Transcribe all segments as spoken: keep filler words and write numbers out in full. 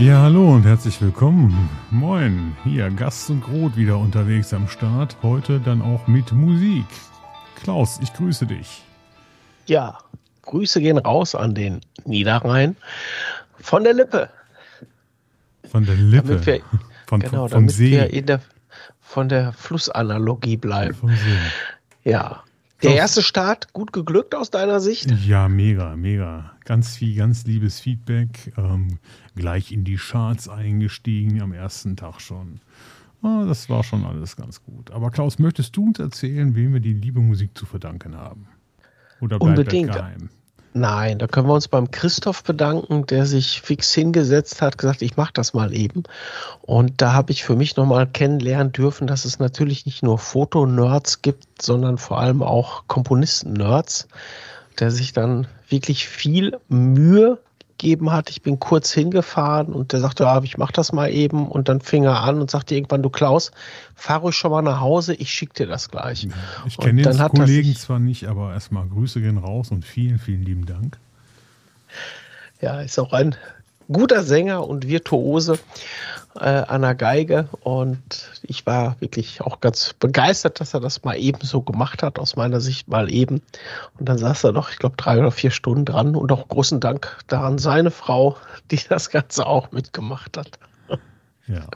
Ja, hallo und herzlich willkommen. Moin, hier Gast und Brot wieder unterwegs am Start. Heute dann auch mit Musik. Klaus, ich grüße dich. Ja, Grüße gehen raus an den Niederrhein von der Lippe. Von der Lippe? Damit wir, von, genau, vom damit See. wir in der, von der Flussanalogie bleiben. Vom See. Ja. Der erste Start gut geglückt aus deiner Sicht? Ja, mega, mega. Ganz viel, ganz liebes Feedback. Ähm, gleich in die Charts eingestiegen am ersten Tag schon. Ah, das war schon alles ganz gut. Aber Klaus, möchtest du uns erzählen, wem wir die liebe Musik zu verdanken haben? Oder bleibt Unbedingt. das geheim? Nein, da können wir uns beim Christoph bedanken, der sich fix hingesetzt hat, gesagt, ich mache das mal eben. Und da habe ich für mich nochmal kennenlernen dürfen, dass es natürlich nicht nur Fotonerds gibt, sondern vor allem auch Komponisten-Nerds, der sich dann wirklich viel Mühe gegeben hat. Ich bin kurz hingefahren und der sagte, ja, ich mache das mal eben. Und dann fing er an und sagte irgendwann, du Klaus, fahr ruhig schon mal nach Hause, ich schicke dir das gleich. Ja, ich kenne den Kollegen zwar nicht, aber erstmal Grüße gehen raus und vielen, vielen lieben Dank. Ja, ist auch ein guter Sänger und Virtuose äh, an der Geige. Und ich war wirklich auch ganz begeistert, dass er das mal eben so gemacht hat, aus meiner Sicht mal eben. Und dann saß er noch, ich glaube, drei oder vier Stunden dran. Und auch großen Dank daran seine Frau, die das Ganze auch mitgemacht hat. Ja.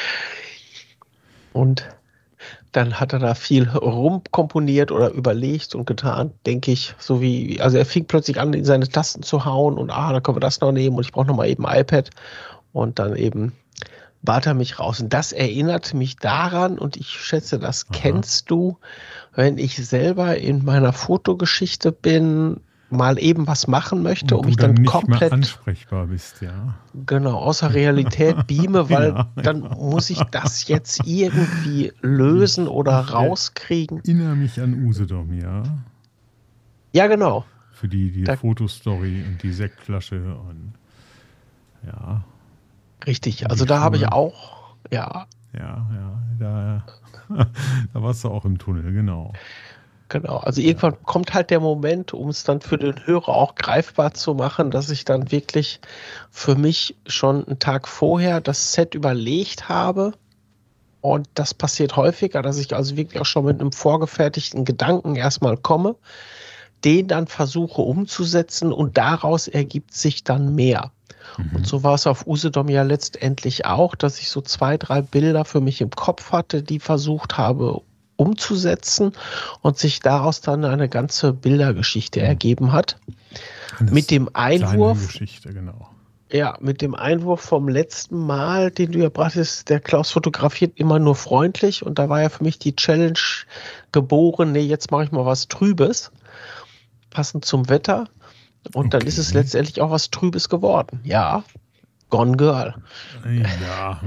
Und dann hat er da viel rumkomponiert oder überlegt und getan, denke ich, so wie, also er fing plötzlich an, in seine Tasten zu hauen und ah, da können wir das noch nehmen und ich brauche noch mal eben ein iPad und dann eben bat er mich raus. Und das erinnert mich daran und ich schätze, das Aha. kennst du, wenn ich selber in meiner Fotogeschichte bin, mal eben was machen möchte, und um mich dann dann nicht komplett mehr ansprechbar bist, ja. Genau, außer Realität beame, weil Ja, dann ja. muss ich das jetzt irgendwie lösen oder Ich, äh, rauskriegen. Ich erinnere mich an Usedom, ja. Ja, genau. Für die, die Da- Fotostory und die Sektflasche und ja, Richtig, Die also da habe ich Schuhe. auch, ja, ja, ja, da, da warst du auch im Tunnel, genau. genau. Also irgendwann kommt halt der Moment, um es dann für den Hörer auch greifbar zu machen, dass ich dann wirklich für mich schon einen Tag vorher das Set überlegt habe. Und das passiert häufiger, dass ich also wirklich auch schon mit einem vorgefertigten Gedanken erstmal komme, den dann versuche umzusetzen und daraus ergibt sich dann mehr. Mhm. Und so war es auf Usedom ja letztendlich auch, dass ich so zwei, drei Bilder für mich im Kopf hatte, die versucht habe umzusetzen und sich daraus dann eine ganze Bildergeschichte ergeben hat. Eine Mit dem kleine Einwurf, Geschichte, genau. ja, mit dem Einwurf vom letzten Mal, den du ja brachtest, der Klaus fotografiert immer nur freundlich und da war ja für mich die Challenge geboren, nee, jetzt mache ich mal was Trübes, passend zum Wetter. Und dann Okay. ist es letztendlich auch was Trübes geworden. Ja, Gone Girl. Ja.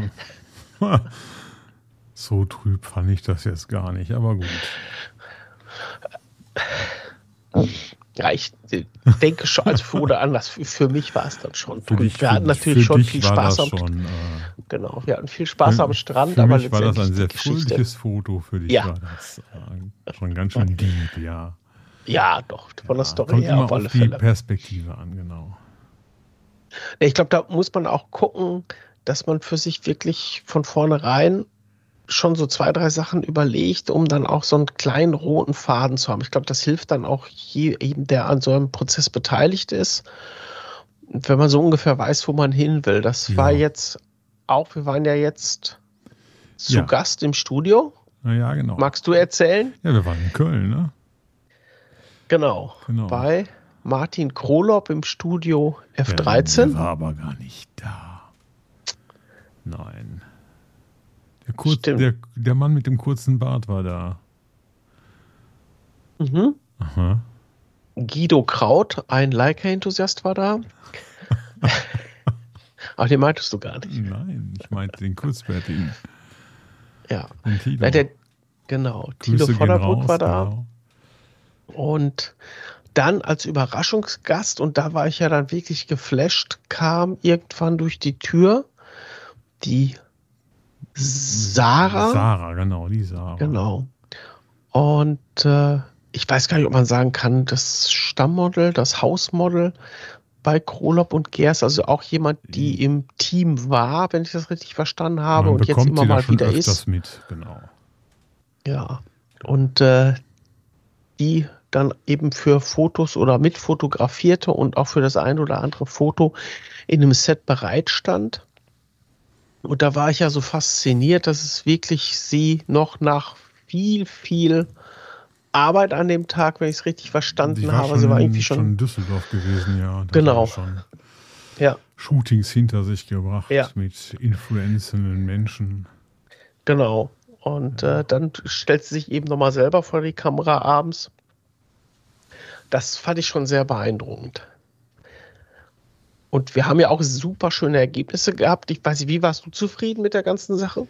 So trüb fand ich das jetzt gar nicht, aber gut. Ja, ich äh, denke schon, also für oder anders, für, für mich war es dann schon Für trüb. dich, Wir für, hatten natürlich für schon dich viel war Spaß das am schon. Äh, Genau, wir hatten viel Spaß für, am Strand, für aber mich war das ein sehr letztendlich die Geschichte. fröhliches Foto. Für dich Ja. war das äh, schon ganz schön deep, ja. Ja, doch, von der Ja, Story kommt her immer auf auf alle die Fälle. Perspektive an, genau. Ich glaube, da muss man auch gucken, dass man für sich wirklich von vornherein schon so zwei, drei Sachen überlegt, um dann auch so einen kleinen roten Faden zu haben. Ich glaube, das hilft dann auch jedem, der an so einem Prozess beteiligt ist, wenn man so ungefähr weiß, wo man hin will. Das Ja. war jetzt auch, wir waren ja jetzt zu Ja. Gast im Studio. Na ja, genau. Magst du erzählen? Ja, wir waren in Köln, ne? Genau. Genau. Bei Martin Krolop im Studio F Der, dreizehn. der war aber gar nicht da. Nein. Der, kurz, Stimmt. der, der Mann mit dem kurzen Bart war da. Mhm. Aha. Guido Kraut, ein Leica-Enthusiast, war da. Aber den meintest du gar nicht. Nein, ich meinte den kurzbärtigen. Ja. Den Tilo. Na, der, genau. Tilo Grüße gehen Vorderbrück raus, war da. genau. Und dann als Überraschungsgast, und da war ich ja dann wirklich geflasht, kam irgendwann durch die Tür die Sarah. Sarah, genau, die Sarah. Genau. Und äh, ich weiß gar nicht, ob man sagen kann, das Stammmodel, das Hausmodel bei Krolop und Gers, also auch jemand, die im Team war, wenn ich das richtig verstanden habe, Man und jetzt immer sie da mal schon wieder öfters ist. mit, genau. Ja, und äh, die dann eben für Fotos oder mitfotografierte und auch für das ein oder andere Foto in einem Set bereitstand. Und da war ich ja so fasziniert, dass es wirklich sie noch nach viel, viel Arbeit an dem Tag, wenn ich es richtig Sie verstanden war habe, sie war irgendwie schon, schon schon, in Düsseldorf gewesen, ja. Und hat ja genau, schon ja, Shootings hinter sich ja, gebracht mit influenzenden Menschen. genau. Und Ja. äh, dann stellt sie sich eben nochmal selber vor die Kamera abends. Das fand ich schon sehr beeindruckend. Und wir haben ja auch super schöne Ergebnisse gehabt. Ich weiß nicht, wie warst du zufrieden mit der ganzen Sache?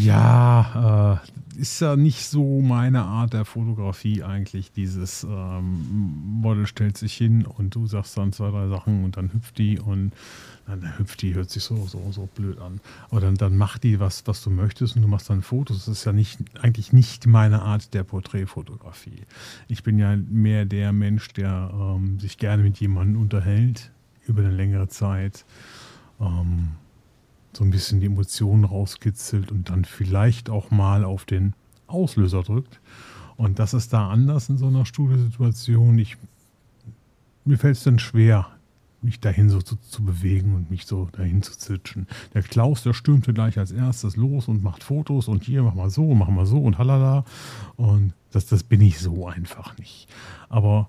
Ja, äh, ist ja nicht so meine Art der Fotografie eigentlich. Dieses ähm, Model stellt sich hin und du sagst dann zwei, drei Sachen und dann hüpft die und dann hüpft die, hört sich so, so, so blöd an. Aber dann, dann macht die was, was du möchtest und du machst dann Fotos. Das ist ja nicht, eigentlich nicht meine Art der Porträtfotografie. Ich bin ja mehr der Mensch, der ähm, sich gerne mit jemandem unterhält über eine längere Zeit. Ähm, so ein bisschen die Emotionen rauskitzelt und dann vielleicht auch mal auf den Auslöser drückt. Und das ist da anders in so einer Studiosituation. Ich, mir fällt es dann schwer, mich dahin so zu, zu bewegen und mich so dahin zu zitschen. Der Klaus, der stürmte gleich als erstes los und macht Fotos und hier, mach mal so, mach mal so und halala. Und das, das bin ich so einfach nicht. Aber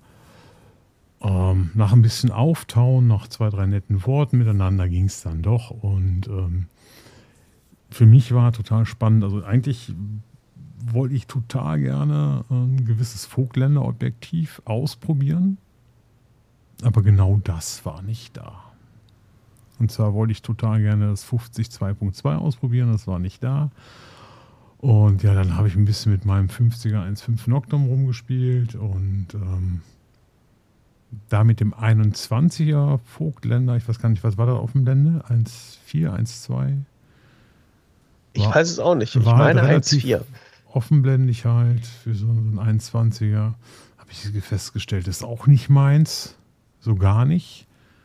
Ähm, nach ein bisschen Auftauen, nach zwei, drei netten Worten miteinander ging es dann doch. Und ähm, für mich war total spannend. Also eigentlich wollte ich total gerne ein gewisses Vogtländer-Objektiv ausprobieren. Aber genau das war nicht da. Und zwar wollte ich total gerne das fünfzig zwei Punkt zwei ausprobieren. Das war nicht da. Und ja, dann habe ich ein bisschen mit meinem fünfziger eins Komma fünf Noctum rumgespielt und ähm, da mit dem einundzwanziger Vogtländer, ich weiß gar nicht, was war da auf dem Blende? eins Komma vier, eins Komma zwei? Ich weiß es auch nicht. Ich war meine halt eins Komma vier. relativ offenblendig halt für so einen einundzwanziger. Habe ich festgestellt, ist auch nicht meins. So gar nicht.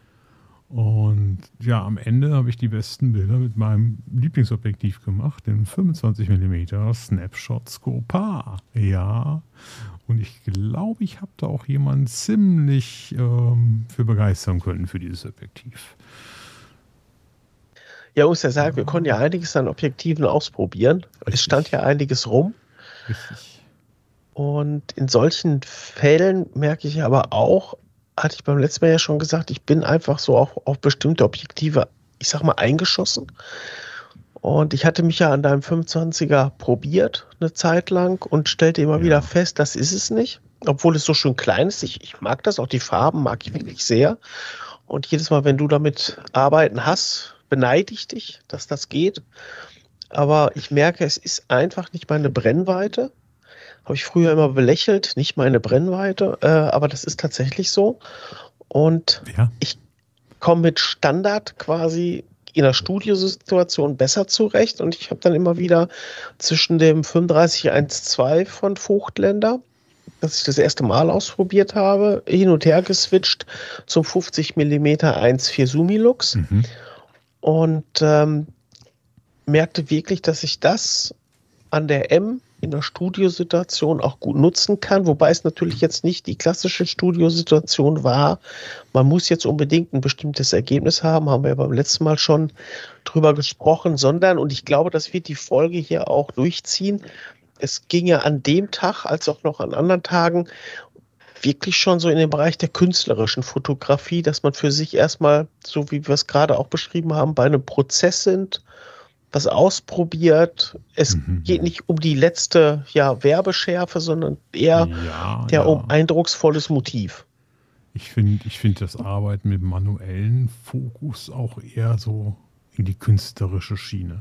Und ja, am Ende habe ich die besten Bilder mit meinem Lieblingsobjektiv gemacht, dem fünfundzwanzig Millimeter Snapshot Scopa. Ja, und ich glaube, ich habe da auch jemanden ziemlich ähm, für begeistern können für dieses Objektiv. Ja, muss ja sagen, wir konnten ja einiges an Objektiven ausprobieren. Richtig. Es stand ja einiges rum. Richtig. Und in solchen Fällen merke ich aber auch, hatte ich beim letzten Mal ja schon gesagt, ich bin einfach so auf, auf bestimmte Objektive, ich sag mal, eingeschossen. Und ich hatte mich ja an deinem fünfundzwanziger probiert, eine Zeit lang, und stellte immer Ja. wieder fest, das ist es nicht. Obwohl es so schön klein ist. Ich, ich mag das, auch die Farben mag ich wirklich sehr. Und jedes Mal, wenn du damit arbeiten hast, beneide ich dich, dass das geht. Aber ich merke, es ist einfach nicht meine Brennweite. Habe ich früher immer belächelt, nicht meine Brennweite, äh, aber das ist tatsächlich so. Und Ja. ich komme mit Standard quasi in der Studiosituation besser zurecht. Und ich habe dann immer wieder zwischen dem fünfunddreißig eins Komma zwei von Vogtländer, das ich das erste Mal ausprobiert habe, hin und her geswitcht zum fünfzig Millimeter eins Komma vier Sumilux. Mhm. Und ähm, merkte wirklich, dass ich das an der M in der Studiosituation auch gut nutzen kann, wobei es natürlich jetzt nicht die klassische Studiosituation war. Man muss jetzt unbedingt ein bestimmtes Ergebnis haben, haben wir ja beim letzten Mal schon drüber gesprochen, sondern, und ich glaube, das wird die Folge hier auch durchziehen, es ging ja an dem Tag, als auch noch an anderen Tagen, wirklich schon so in den Bereich der künstlerischen Fotografie, dass man für sich erstmal, so wie wir es gerade auch beschrieben haben, bei einem Prozess sind, was ausprobiert. Es Mhm. geht nicht um die letzte ja, Werbeschärfe, sondern eher Ja, der ja. um eindrucksvolles Motiv. Ich finde ich find das Arbeiten mit manuellen Fokus auch eher so in die künstlerische Schiene.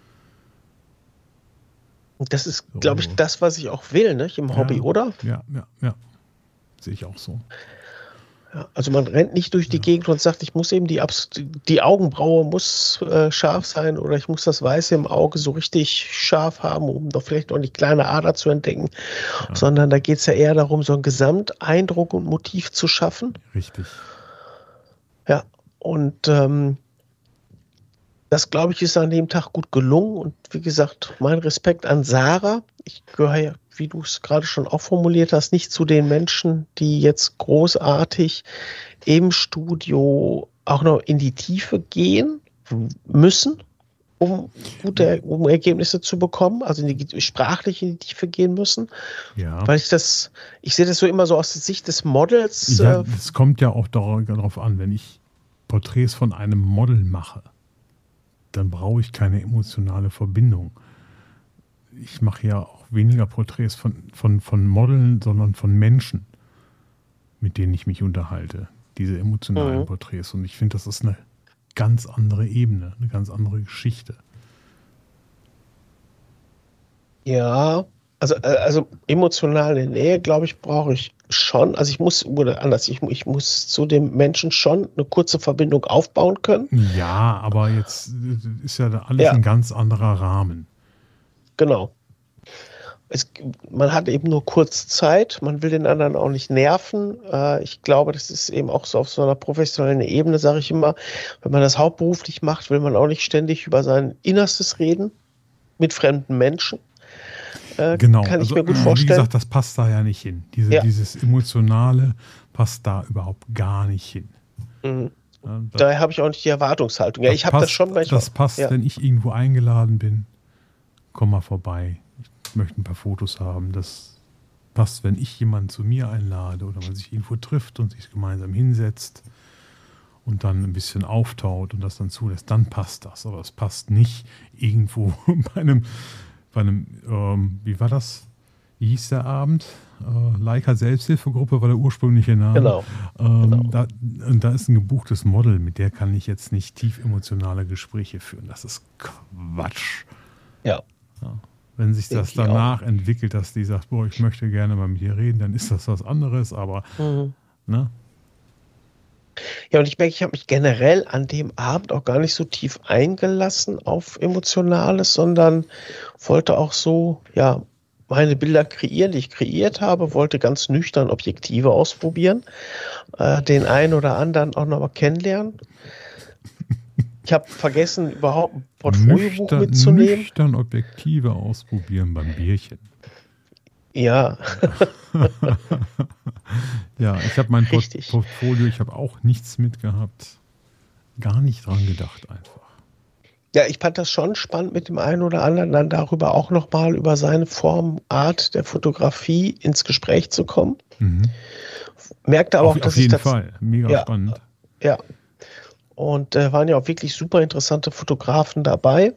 Und das ist, So. glaube ich, das, was ich auch will, nicht, im Hobby, Ja. oder? Ja, ja, ja. Sehe ich auch so. Ja, also man rennt nicht durch die Gegend und sagt, ich muss eben die, Abs die Augenbraue muss äh, scharf sein oder ich muss das Weiße im Auge so richtig scharf haben, um doch vielleicht noch die kleine Ader zu entdecken, Ja. sondern da geht es ja eher darum, so einen Gesamteindruck und Motiv zu schaffen. Richtig. Ja, Und ähm, das, glaube ich, ist an dem Tag gut gelungen. Und wie gesagt, mein Respekt an Sarah. Ich gehöre ja, wie du es gerade schon auch formuliert hast, nicht zu den Menschen, die jetzt großartig im Studio auch noch in die Tiefe gehen müssen, um gute um Ergebnisse zu bekommen, also in die, sprachlich in die Tiefe gehen müssen. Ja. Weil ich das, ich sehe das so immer so aus der Sicht des Models. Ja, äh, es kommt ja auch darauf an, wenn ich Porträts von einem Model mache, dann brauche ich keine emotionale Verbindung. Ich mache ja auch weniger Porträts von, von, von Modeln, sondern von Menschen, mit denen ich mich unterhalte. Diese emotionalen Mhm. Porträts. Und ich finde, das ist eine ganz andere Ebene, eine ganz andere Geschichte. Ja, also, äh, also emotionale Nähe, glaube ich, brauche ich schon. Also ich muss, oder anders, ich, mu- ich muss zu dem Menschen schon eine kurze Verbindung aufbauen können. Ja, aber jetzt äh, ist ja da alles Ja, ein ganz anderer Rahmen. genau. Es, man hat eben nur kurz Zeit, man will den anderen auch nicht nerven. Äh, ich glaube, das ist eben auch so auf so einer professionellen Ebene, sage ich immer, wenn man das hauptberuflich macht, will man auch nicht ständig über sein Innerstes reden mit fremden Menschen. Äh, Genau, kann ich also mir gut wie vorstellen. gesagt, das passt da ja nicht hin. Diese, Ja. Dieses Emotionale passt da überhaupt gar nicht hin. Mhm. Ja, das, Daher habe ich auch nicht die Erwartungshaltung. Ja, das ich habe das passt, schon manchmal. das passt, Ja. wenn ich irgendwo eingeladen bin, komm mal vorbei. Ich möchte ein paar Fotos haben. Das passt, wenn ich jemanden zu mir einlade oder man sich irgendwo trifft und sich gemeinsam hinsetzt und dann ein bisschen auftaut und das dann zulässt, dann passt das. Aber es passt nicht irgendwo bei einem, bei einem ähm, wie war das? Wie hieß der Abend? Äh, Leica Selbsthilfegruppe war der ursprüngliche Name. Genau. Ähm, genau. Da, und da ist ein gebuchtes Model, mit der kann ich jetzt nicht tief emotionale Gespräche führen. Das ist Quatsch. Ja. Ja. Wenn sich das Denke ich danach entwickelt, dass die sagt, boah, ich möchte gerne mal mit dir reden, dann ist das was anderes, aber Mhm. ne? Ja, und ich merke, ich habe mich generell an dem Abend auch gar nicht so tief eingelassen auf Emotionales, sondern wollte auch so, ja, meine Bilder kreieren, die ich kreiert habe, wollte ganz nüchtern Objektive ausprobieren, äh, den einen oder anderen auch nochmal kennenlernen. Ich habe vergessen, überhaupt ein Portfoliobuch Nüchtern, mitzunehmen. nüchtern Objektive ausprobieren beim Bierchen. Ja, Ja, ich habe mein Port richtig. Portfolio, ich habe auch nichts mitgehabt. Gar nicht dran gedacht einfach. Ja, ich fand das schon spannend mit dem einen oder anderen, dann darüber auch nochmal über seine Form, Art der Fotografie ins Gespräch zu kommen. Mhm. Merkte aber Auf, auch, dass auf jeden ich das, Fall. Mega ja, spannend. ja. Und äh, waren ja auch wirklich super interessante Fotografen dabei,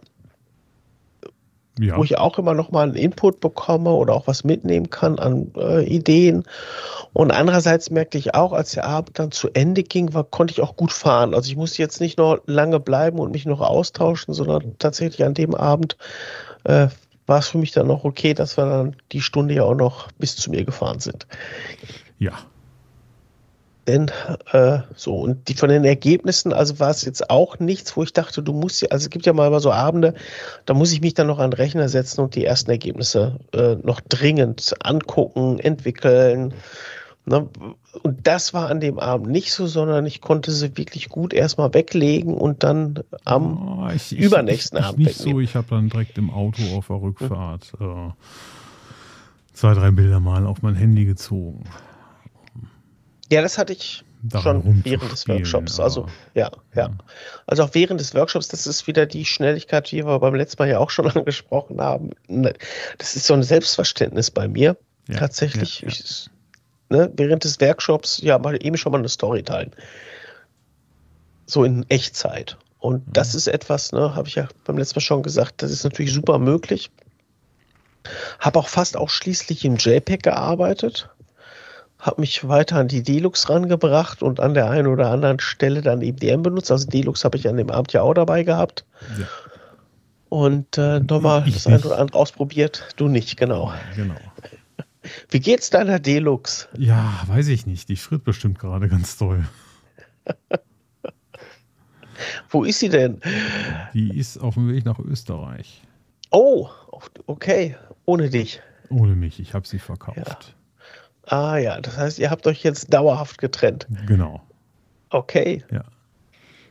Ja. wo ich auch immer noch mal einen Input bekomme oder auch was mitnehmen kann an äh, Ideen. Und andererseits merkte ich auch, als der Abend dann zu Ende ging, war, konnte ich auch gut fahren. Also ich musste jetzt nicht noch lange bleiben und mich noch austauschen, sondern tatsächlich an dem Abend äh, war es für mich dann noch okay, dass wir dann die Stunde ja auch noch bis zu mir gefahren sind. Ja. Denn äh, so, und die von den Ergebnissen, also war es jetzt auch nichts, wo ich dachte, du musst ja, also es gibt ja mal so Abende, da muss ich mich dann noch an den Rechner setzen und die ersten Ergebnisse äh, noch dringend angucken, entwickeln. Ne? Und das war an dem Abend nicht so, sondern ich konnte sie wirklich gut erstmal weglegen und dann am Oh, ich, ich, übernächsten ich, ich Abend nicht wegnehmen. so, ich habe dann direkt im Auto auf der Rückfahrt äh, zwei, drei Bilder mal auf mein Handy gezogen. Ja, das hatte ich Daran schon während des rumzuspielen, Workshops. aber- Also, ja, ja. Also auch während des Workshops, das ist wieder die Schnelligkeit, die wir beim letzten Mal ja auch schon angesprochen haben. Ne, das ist so ein Selbstverständnis bei mir. Ja, Tatsächlich. ja, ja. Ich, ne, während des Workshops, ja, mal eben schon mal eine Story teilen. So in Echtzeit. Und Mhm. das ist etwas, ne, habe ich ja beim letzten Mal schon gesagt, das ist natürlich super möglich. Habe auch fast ausschließlich im JPEG gearbeitet. Habe mich weiter an die Delux rangebracht und an der einen oder anderen Stelle dann eben die M benutzt. Also Delux habe ich an dem Abend ja auch dabei gehabt. Ja, Und äh, nochmal Ich das ein nicht. oder andere ausprobiert. Du nicht, genau. genau. Wie geht's deiner Delux? Ja, weiß ich nicht. Die friert bestimmt gerade ganz toll. Wo ist sie denn? Die ist auf dem Weg nach Österreich. Oh, okay. Ohne dich. Ohne mich. Ich habe sie verkauft. Ah ja, das heißt, ihr habt euch jetzt dauerhaft getrennt. Genau. Okay. Ja.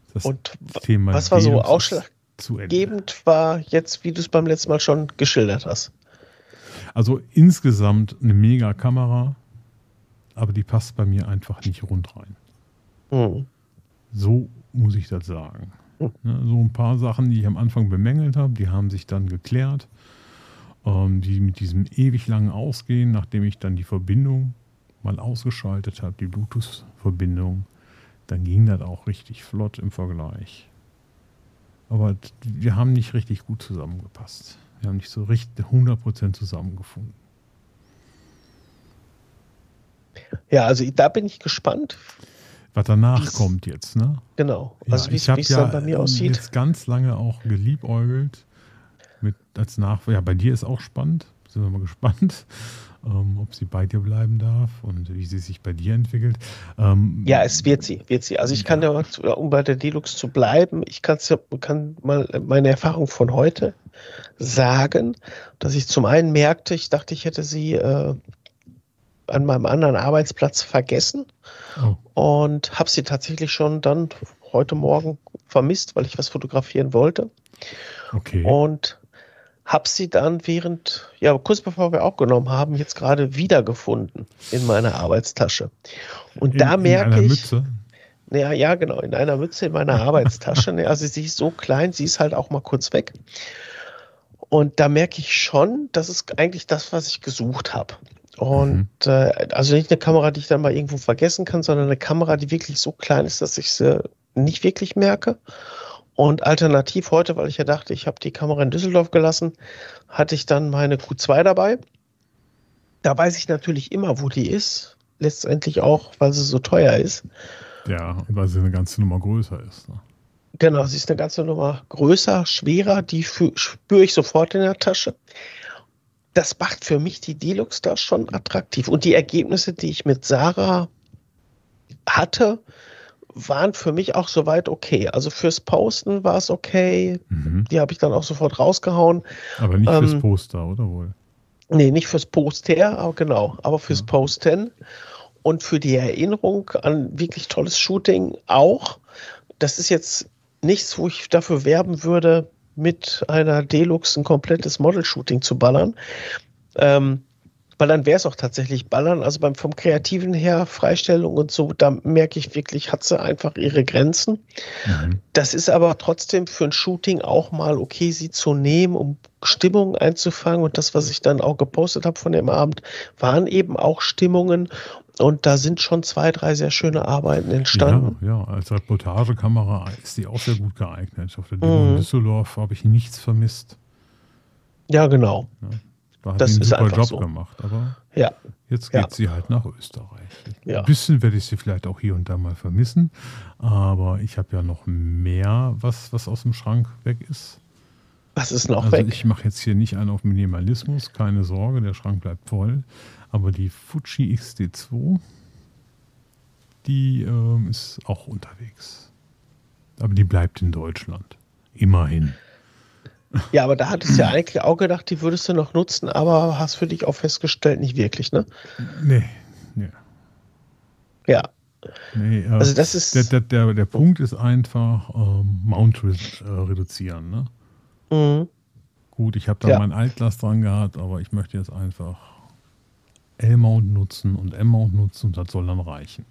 das Und Thema was war so Deluxe ist ausschlaggebend, war jetzt, wie du es beim letzten Mal schon geschildert hast? Also insgesamt eine mega Kamera, aber die passt bei mir einfach nicht rund rein. Hm. So muss ich das sagen. Hm. Ne, so ein paar Sachen, die ich am Anfang bemängelt habe, die haben sich dann geklärt. Ähm, die mit diesem ewig langen Ausgehen, nachdem ich dann die Verbindung mal ausgeschaltet habe, die Bluetooth-Verbindung, dann ging das auch richtig flott im Vergleich. Aber wir haben nicht richtig gut zusammengepasst. Wir haben nicht so richtig hundert Prozent zusammengefunden. Ja, also da bin ich gespannt. Was danach Wie's, kommt jetzt, ne? Genau. Ja, Also wie es ja dann bei mir aussieht. Jetzt ganz lange auch geliebäugelt mit als Nach. Ja, bei dir ist auch spannend. Sind wir mal gespannt, ähm, ob sie bei dir bleiben darf und wie sie sich bei dir entwickelt. Ähm, ja, es wird sie, wird sie. Also ich kann ja, um bei der Deluxe zu bleiben, ich kann mal meine Erfahrung von heute sagen, dass ich zum einen merkte, ich dachte, ich hätte sie äh, an meinem anderen Arbeitsplatz vergessen oh. und habe sie tatsächlich schon dann heute Morgen vermisst, weil ich was fotografieren wollte. Okay. Und habe sie dann während, ja, kurz bevor wir aufgenommen haben, jetzt gerade wiedergefunden in meiner Arbeitstasche. Und in, da merke in einer ich. Mütze? Ja, ja, genau, in einer Mütze in meiner Arbeitstasche. Also sie ist so klein, sie ist halt auch mal kurz weg. Und da merke ich schon, das ist eigentlich das, was ich gesucht habe. Und mhm. äh, also nicht eine Kamera, die ich dann mal irgendwo vergessen kann, sondern eine Kamera, die wirklich so klein ist, dass ich sie nicht wirklich merke. Und alternativ heute, weil ich ja dachte, ich habe die Kamera in Düsseldorf gelassen, hatte ich dann meine Q zwei dabei. Da weiß ich natürlich immer, wo die ist. Letztendlich auch, weil sie so teuer ist. Ja, und weil sie eine ganze Nummer größer ist. Ne? Genau, sie ist eine ganze Nummer größer, schwerer. Die spüre ich sofort in der Tasche. Das macht für mich die Deluxe da schon attraktiv. Und die Ergebnisse, die ich mit Sarah hatte, waren für mich auch soweit okay. Also fürs Posten war es okay. Mhm. Die habe ich dann auch sofort rausgehauen. Aber nicht ähm, fürs Poster, oder wohl? Nee, nicht fürs Poster, aber genau, aber fürs ja. Posten. Und für die Erinnerung an wirklich tolles Shooting auch. Das ist jetzt nichts, wo ich dafür werben würde, mit einer Deluxe ein komplettes Model-Shooting zu ballern. Ähm, Weil dann wäre es auch tatsächlich Ballern. Also beim vom Kreativen her, Freistellung und so, da merke ich wirklich, hat sie einfach ihre Grenzen. Mhm. Das ist aber trotzdem für ein Shooting auch mal okay, sie zu nehmen, um Stimmung einzufangen. Und das, was ich dann auch gepostet habe von dem Abend, waren eben auch Stimmungen. Und da sind schon zwei, drei sehr schöne Arbeiten entstanden. Ja, ja, als Reportagekamera ist die auch sehr gut geeignet. Auf der Demo mhm. in Düsseldorf habe ich nichts vermisst. Ja, genau. Ja. Da hat das einen ist super Job so. gemacht, aber ja. jetzt geht ja. sie halt nach Österreich. Ja. Ein bisschen werde ich sie vielleicht auch hier und da mal vermissen, aber ich habe ja noch mehr, was, was aus dem Schrank weg ist. Was ist noch also weg? Ich mache jetzt hier nicht einen auf Minimalismus, keine Sorge, der Schrank bleibt voll, aber die Fuji X D zwei, die ähm, ist auch unterwegs. Aber die bleibt in Deutschland. Immerhin. Ja, aber da hattest du ja eigentlich auch gedacht, die würdest du noch nutzen, aber hast für dich auch festgestellt, nicht wirklich, ne? Nee, nee. Ja. Nee, äh, also das ist der, der, der, der Punkt ist einfach ähm, Mount re äh, reduzieren, ne? Mhm. Gut, ich habe da ja. mein Altglas dran gehabt, aber ich möchte jetzt einfach L-Mount nutzen und M-Mount nutzen und das soll dann reichen.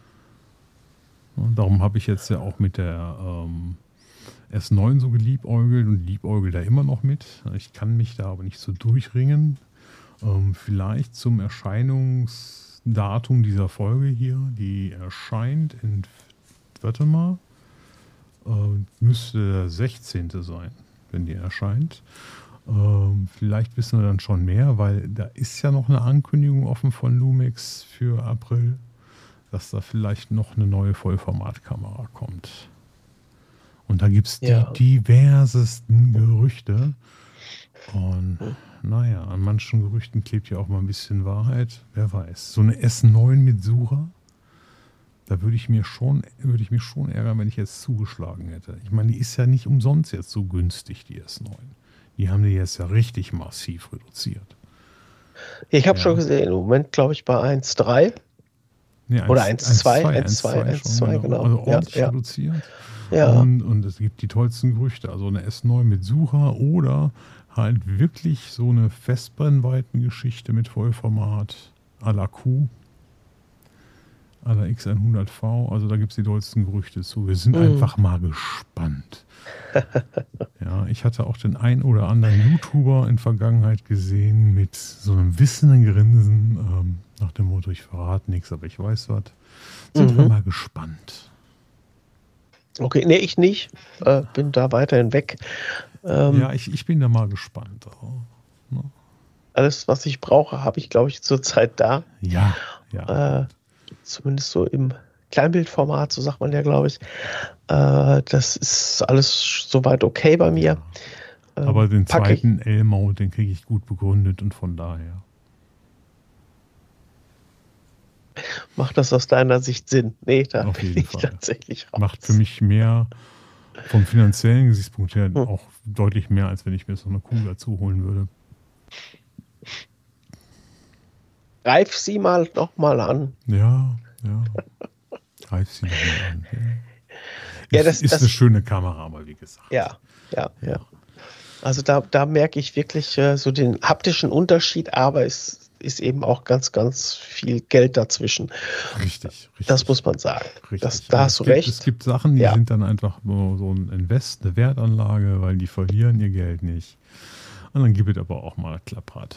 Und darum habe ich jetzt ja auch mit der ähm, S neun so geliebäugelt und liebäugel da immer noch mit. Ich kann mich da aber nicht so durchringen. Ähm, vielleicht zum Erscheinungsdatum dieser Folge hier, die erscheint in, warte mal, äh, müsste der sechzehnte sein, wenn die erscheint. Ähm, vielleicht wissen wir dann schon mehr, weil da ist ja noch eine Ankündigung offen von Lumix für April, dass da vielleicht noch eine neue Vollformatkamera kommt. Und da gibt es die ja. diversesten Gerüchte. Und naja, an manchen Gerüchten klebt ja auch mal ein bisschen Wahrheit. Wer weiß. So eine S neun mit Sura, da würde ich mir schon, würde ich mich schon ärgern, wenn ich jetzt zugeschlagen hätte. Ich meine, die ist ja nicht umsonst jetzt so günstig, die S neun. Die haben die jetzt ja richtig massiv reduziert. Ich habe ja. schon gesehen, im Moment glaube ich bei eins Komma drei. Nee, oder eins Komma zwei, eins Komma zwei, eins Komma zwei, genau. Also ordentlich ja, reduziert. Ja. Und, und es gibt die tollsten Gerüchte. Also eine S neun mit Sucher oder halt wirklich so eine Festbrennweitengeschichte mit Vollformat à la Q, à la X hundert V. Also da gibt es die tollsten Gerüchte zu. Wir sind Mhm. einfach mal gespannt. Ja, ich hatte auch den ein oder anderen YouTuber in Vergangenheit gesehen mit so einem wissenden Grinsen, ähm, nach dem Motto, ich verrate nichts, aber ich weiß was. Sind Mhm. wir mal gespannt. Okay, nee, ich nicht. Äh, bin da weiterhin weg. Ähm, Ja, ich, ich bin da mal gespannt. Oh, ne? Alles, was ich brauche, habe ich, glaube ich, zurzeit da. Ja, ja. Äh, zumindest so im Kleinbildformat, so sagt man ja, glaube ich. Äh, das ist alles soweit okay bei mir. Ähm, Aber den packe ich- zweiten L-Mount, den kriege ich gut begründet und von daher. Macht das aus deiner Sicht Sinn? Nee, da Auf bin jeden ich Fall. tatsächlich raus. Macht für mich mehr vom finanziellen Gesichtspunkt her Hm. auch deutlich mehr, als wenn ich mir so eine Kuh dazu holen würde. Greif sie mal nochmal an. Ja, ja. Greif sie nochmal an. Ja, Ja, ist, das- ist das- eine schöne Kamera, aber wie gesagt. Ja, ja, ja. Also da, da merke ich wirklich äh, so den haptischen Unterschied, aber es ist eben auch ganz, ganz viel Geld dazwischen. Richtig, richtig. Das muss man sagen. Richtig. Das, da Aber hast es du gibt, recht. Es gibt Sachen, die Ja. sind dann einfach so so ein Invest, eine Wertanlage, weil die verlieren ihr Geld nicht. Und dann gibt es aber auch mal Klapprad.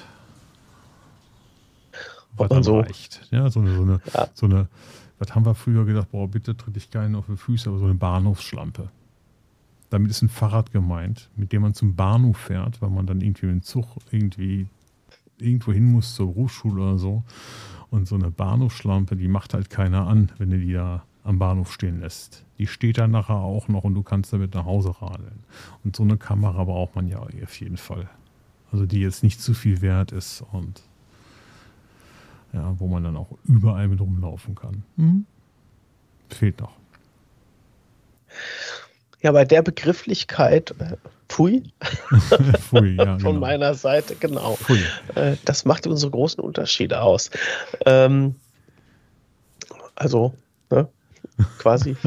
Was Und dann so. reicht. Ja, so eine, so eine, Ja. so eine, was haben wir früher gedacht, boah, bitte tritt ich keinen auf die Füße, aber so eine Bahnhofsschlampe. Damit ist ein Fahrrad gemeint, mit dem man zum Bahnhof fährt, weil man dann irgendwie mit dem Zug irgendwie irgendwo hin muss zur Berufsschule oder so. Und so eine Bahnhofsschlampe, die macht halt keiner an, wenn du die da am Bahnhof stehen lässt. Die steht dann nachher auch noch und du kannst damit nach Hause radeln. Und so eine Kamera braucht man ja auf jeden Fall. Also die jetzt nicht zu viel wert ist und ja, wo man dann auch überall mit rumlaufen kann. Hm? Fehlt noch. Ja, bei der Begrifflichkeit, äh, pfui, Pfui, ja, von genau. meiner Seite, genau. Pfui. Äh, das macht unsere großen Unterschiede aus. Ähm, also, ne, quasi.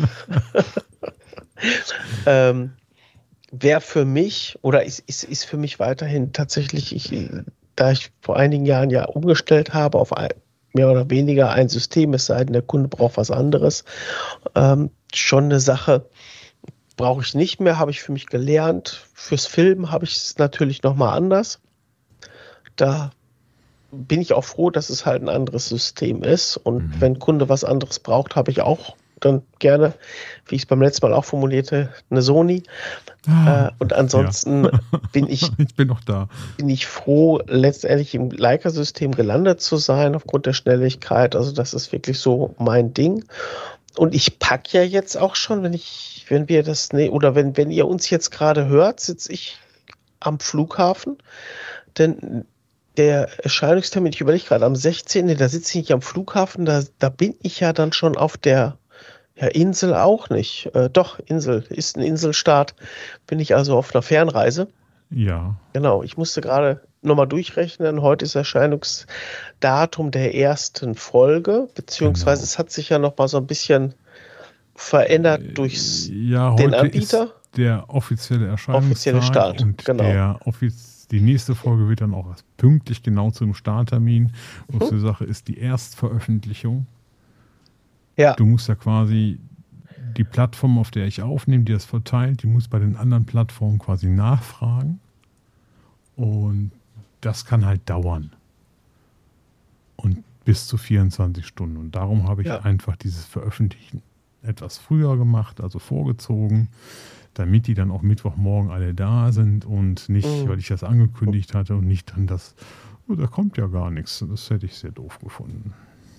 ähm, Wäre für mich, oder ist, ist, ist für mich weiterhin tatsächlich, ich, da ich vor einigen Jahren ja umgestellt habe auf ein, mehr oder weniger ein System, es sei denn, der Kunde braucht was anderes, ähm, schon eine Sache, brauche ich nicht mehr, habe ich für mich gelernt. Fürs Filmen habe ich es natürlich nochmal anders. Da bin ich auch froh, dass es halt ein anderes System ist. Und Mhm. wenn ein Kunde was anderes braucht, habe ich auch dann gerne, wie ich es beim letzten Mal auch formulierte, eine Sony. Ah, Äh, und ansonsten bin ich ich bin noch da. bin ich froh, letztendlich im Leica-System gelandet zu sein, aufgrund der Schnelligkeit. Also das ist wirklich so mein Ding. Und ich packe ja jetzt auch schon, wenn ich, wenn wir das, ne, oder wenn, wenn ihr uns jetzt gerade hört, sitze ich am Flughafen. Denn der Erscheinungstermin, ich überlege gerade, am sechzehnten, da sitze ich nicht am Flughafen, da, da bin ich ja dann schon auf der ja, Insel auch nicht. Äh, doch, Insel, ist ein Inselstaat. Bin ich also auf einer Fernreise. Ja, Genau, ich musste gerade nochmal durchrechnen. Heute ist Erscheinungsdatum der ersten Folge, beziehungsweise Genau. es hat sich ja nochmal so ein bisschen verändert durchs ja den heute Anbieter. ist der offizielle Erscheinungstag Offizielle Start, und genau. der offiz die nächste Folge wird dann auch pünktlich genau zum Starttermin. Und Mhm. die Sache ist die Erstveröffentlichung. Ja, Du musst ja quasi die Plattform, auf der ich aufnehme, die das verteilt, die muss bei den anderen Plattformen quasi nachfragen. Und das kann halt dauern. Und bis zu vierundzwanzig Stunden. Und darum habe ich Ja. einfach dieses Veröffentlichen etwas früher gemacht, also vorgezogen, damit die dann auch Mittwochmorgen alle da sind und nicht, Mhm. weil ich das angekündigt hatte und nicht dann das, oh, da kommt ja gar nichts. Das hätte ich sehr doof gefunden.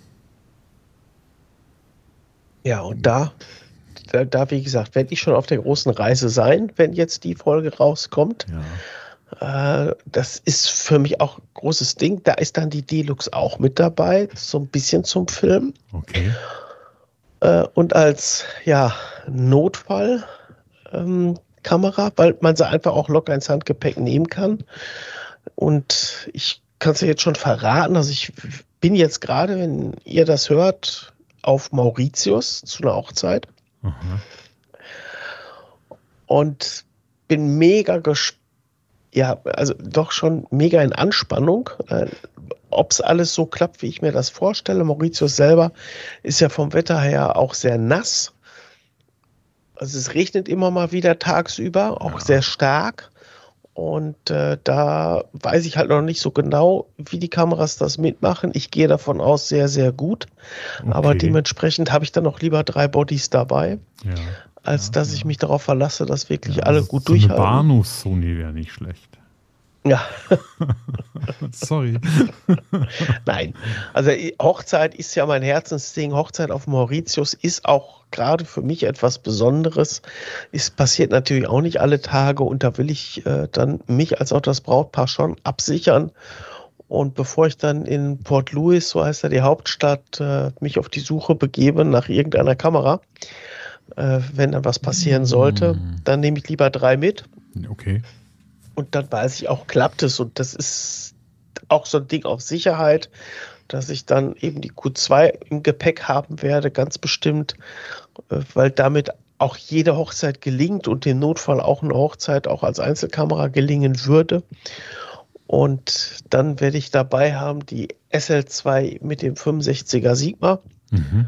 ja, und da, da, da, wie gesagt, werde ich schon auf der großen Reise sein, wenn jetzt die Folge rauskommt. Ja. Äh, das ist für mich auch ein großes Ding. Da ist dann die Deluxe auch mit dabei, so ein bisschen zum Film. Okay. Äh, und als ja, Notfall ähm, Kamera, weil man sie einfach auch locker ins Handgepäck nehmen kann. Und ich kann es ja jetzt schon verraten, also ich bin jetzt gerade, wenn ihr das hört, auf Mauritius zu einer Hochzeit. Aha. und bin mega gespannt. Ja, also doch schon mega in Anspannung, äh, ob es alles so klappt, wie ich mir das vorstelle. Mauritius selber ist ja vom Wetter her auch sehr nass. Also es regnet immer mal wieder tagsüber, auch Ja. sehr stark. Und äh, da weiß ich halt noch nicht so genau, wie die Kameras das mitmachen. Ich gehe davon aus, sehr, sehr gut. Okay. Aber dementsprechend habe ich dann auch lieber drei Bodies dabei, Ja. als Ja, dass ja. ich mich darauf verlasse, dass wirklich Ja, alle also gut so eine durchhalten. Bahnhofs-Sony wäre nicht schlecht. Ja, Sorry. nein. Also Hochzeit ist ja mein Herzensding. Hochzeit auf Mauritius ist auch gerade für mich etwas Besonderes. Es passiert natürlich auch nicht alle Tage und da will ich äh, dann mich als auch das Brautpaar schon absichern. Und bevor ich dann in Port Louis, so heißt ja die Hauptstadt, äh, mich auf die Suche begebe nach irgendeiner Kamera, äh, wenn dann was passieren sollte, Mm. dann nehme ich lieber drei mit. Okay. Und dann weiß ich auch, klappt es. Und das ist auch so ein Ding auf Sicherheit, dass ich dann eben die Q zwei im Gepäck haben werde, ganz bestimmt, äh, weil damit auch jede Hochzeit gelingt und im Notfall auch eine Hochzeit auch als Einzelkamera gelingen würde. Und dann werde ich dabei haben die S L zwei mit dem fünfundsechziger Sigma. Mhm.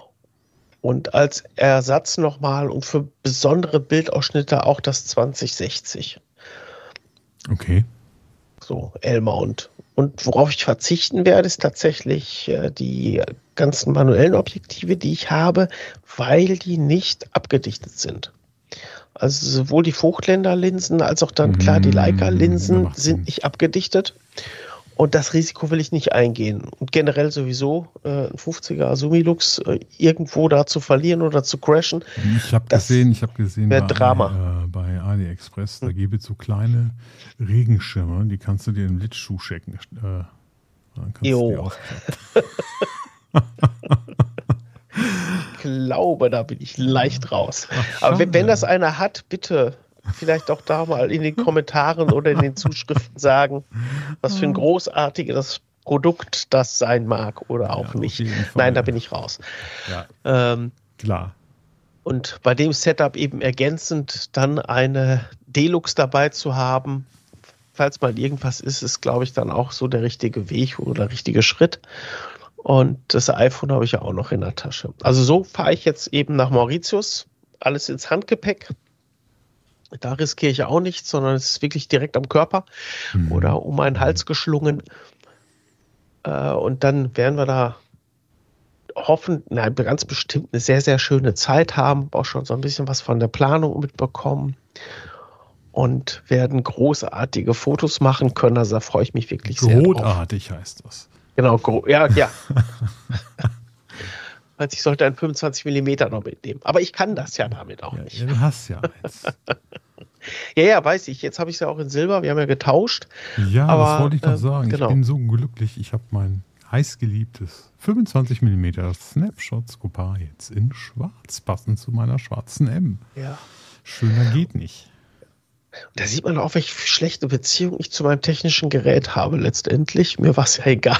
Und als Ersatz nochmal und für besondere Bildausschnitte auch das zwanzig sechzig. Okay. So, L-Mount. Und worauf ich verzichten werde, ist tatsächlich äh, die ganzen manuellen Objektive, die ich habe, weil die nicht abgedichtet sind. Also sowohl die Vogtländer-Linsen als auch dann klar die Mm, Leica-Linsen macht Sinn. sind nicht abgedichtet. Und das Risiko will ich nicht eingehen. Und generell sowieso äh, ein fünfziger Sumilux äh, irgendwo da zu verlieren oder zu crashen. Ich habe Das gesehen, ich habe gesehen wär bei, Drama. Äh, bei AliExpress, da Hm. gibt es so kleine Regenschirme, die kannst du dir im Litschuh stecken. Äh, dann kannst Jo. du die ausklappen. Ich glaube, da bin ich leicht raus. Ach, Aber wenn, wenn schade. das einer hat, bitte vielleicht auch da mal in den Kommentaren oder in den Zuschriften sagen, was für ein großartiges Produkt das sein mag oder auch Ja, auf nicht. jeden Fall. Nein, da bin ich raus. Ja, Ähm, klar. und bei dem Setup eben ergänzend dann eine Deluxe dabei zu haben, falls mal irgendwas ist, ist, glaube ich, dann auch so der richtige Weg oder der richtige Schritt. Und das iPhone habe ich ja auch noch in der Tasche. Also so fahre ich jetzt eben nach Mauritius, alles ins Handgepäck. Da riskiere ich ja auch nichts, sondern es ist wirklich direkt am Körper Mhm. oder um meinen Hals geschlungen. Äh, und dann werden wir da hoffen, nein, ganz bestimmt eine sehr, sehr schöne Zeit haben, auch schon so ein bisschen was von der Planung mitbekommen und werden großartige Fotos machen können. Also da freue ich mich wirklich sehr drauf. Großartig heißt das. Genau, gro- ja, ja. Also ich sollte einen fünfundzwanzig Millimeter noch mitnehmen. Aber ich kann das ja damit auch Ja, nicht. ja, du hast ja eins. Ja, ja, weiß ich. Jetzt habe ich es ja auch in Silber. Wir haben ja getauscht. Ja, Aber, das wollte ich noch äh, sagen. genau. Ich bin so glücklich. Ich habe mein heißgeliebtes fünfundzwanzig Millimeter Snapshot Scopar jetzt in schwarz, passend zu meiner schwarzen M. Ja. Schöner geht nicht. Da sieht man auch, welche schlechte Beziehung ich zu meinem technischen Gerät habe letztendlich. Mir war es ja egal.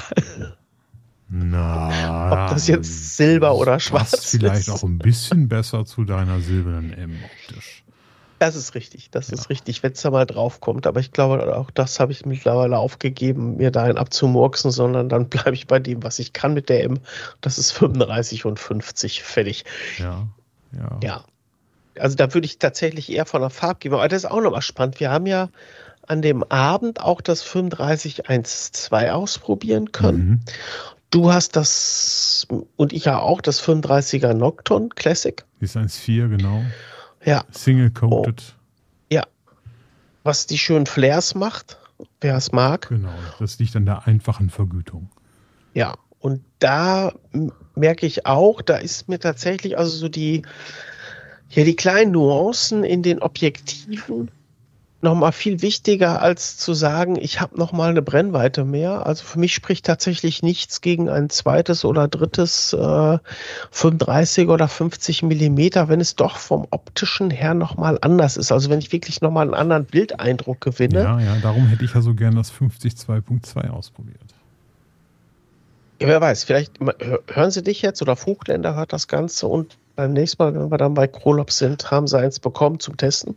Na, Ob das jetzt Silber oder schwarz passt vielleicht ist. auch ein bisschen besser zu deiner silbernen M optisch. Das ist richtig, das Ja. ist richtig, wenn es da mal drauf kommt. Aber ich glaube, auch das habe ich mittlerweile aufgegeben, mir da einen abzumurksen, sondern dann bleibe ich bei dem, was ich kann mit der M. Das ist fünfunddreißig und fünfzig, fertig. Ja, ja. Ja, also da würde ich tatsächlich eher von der Farbe geben. Aber das ist auch nochmal spannend. Wir haben ja an dem Abend auch das fünfunddreißig eins Komma zwei ausprobieren können. Mhm. Du hast das und ich ja auch das fünfunddreißiger Nocton Classic. Ist eins Komma vier, genau. Ja, Single-coated. ja. Was die schönen Flares macht, wer es mag. Genau, das liegt an der einfachen Vergütung. Ja, und da m- merke ich auch, da ist mir tatsächlich also so die, ja, die kleinen Nuancen in den Objektiven nochmal viel wichtiger, als zu sagen, ich habe nochmal eine Brennweite mehr. Also für mich spricht tatsächlich nichts gegen ein zweites oder drittes äh, fünfunddreißig oder fünfzig Millimeter, wenn es doch vom optischen her nochmal anders ist. Also wenn ich wirklich nochmal einen anderen Bildeindruck gewinne. Ja, ja, darum hätte ich ja so gern das fünfzig zwei Punkt zwei ausprobiert. Ja, wer weiß, vielleicht hör- hören Sie dich jetzt oder Vogtländer hört das Ganze und beim nächsten Mal, wenn wir dann bei Krolop sind, haben sie eins bekommen zum Testen.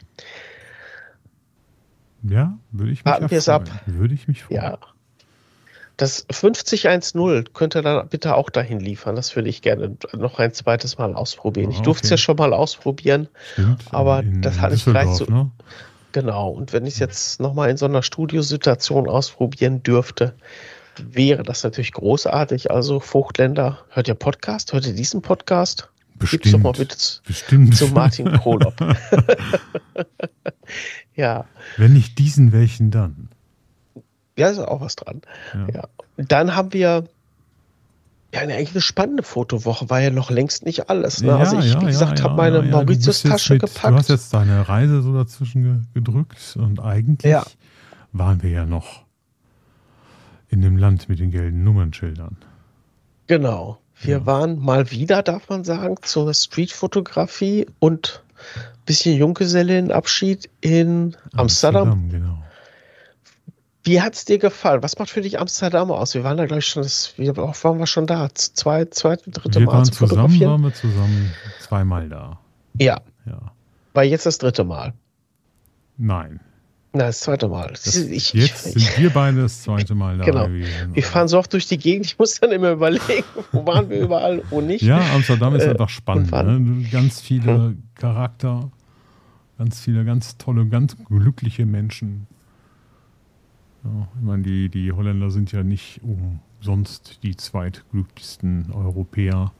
Ja, würde ich mich Warten ja wir es freuen. ab. Würde ich mich freuen. Ja. Das fünfzig zehn könnt ihr dann bitte auch dahin liefern. Das würde ich gerne noch ein zweites Mal ausprobieren. Ah, Ich durfte es okay. ja schon mal ausprobieren, Stimmt. aber in, das in hatte ich gleich Düsseldorf, so. ne? Genau. Und wenn ich es jetzt nochmal in so einer Studiosituation ausprobieren dürfte, wäre das natürlich großartig. Also Vogtländer, hört ihr Podcast? Hört ihr diesen Podcast? Bestimmt. Gib's doch mal bitte zu, Bestimmt. zu Martin Krolop. Ja. Wenn nicht diesen, welchen dann? Ja, ist auch was dran. Ja. Ja. Dann haben wir ja eine, eigentlich eine spannende Fotowoche, war ja noch längst nicht alles. Ne? Ja, also ich, ja, wie gesagt, ja, habe ja, meine ja, ja. Mauritius-Tasche Du bist jetzt mit- gepackt. Du hast jetzt deine Reise so dazwischen ge gedrückt und eigentlich Ja. waren wir ja noch in dem Land mit den gelben Nummernschildern. Genau. Wir Ja. waren mal wieder, darf man sagen, zur Streetfotografie und ein bisschen Junggesellenabschied in Amsterdam. Genau. Wie hat es dir gefallen? Was macht für dich Amsterdam aus? Wir waren da, glaube ich, schon, das, wie oft waren wir schon da? Zwei, zweite, dritte Wir Mal waren zu zusammen, fotografieren? waren wir zusammen zweimal da. Ja, Ja. war jetzt das dritte Mal. Nein. Nein, das zweite Mal. Das Das, ist, ich, jetzt ich, sind wir beide das zweite Mal da Genau. gewesen. wir fahren so oft durch die Gegend, ich muss dann immer überlegen, wo waren wir überall, wo nicht. Ja, Amsterdam ist Äh, einfach spannend. und wann? Ne? Ganz viele Charakter, ganz viele ganz tolle, ganz glückliche Menschen. Ja, ich meine, die, die Holländer sind ja nicht umsonst die zweitglücklichsten Europäer.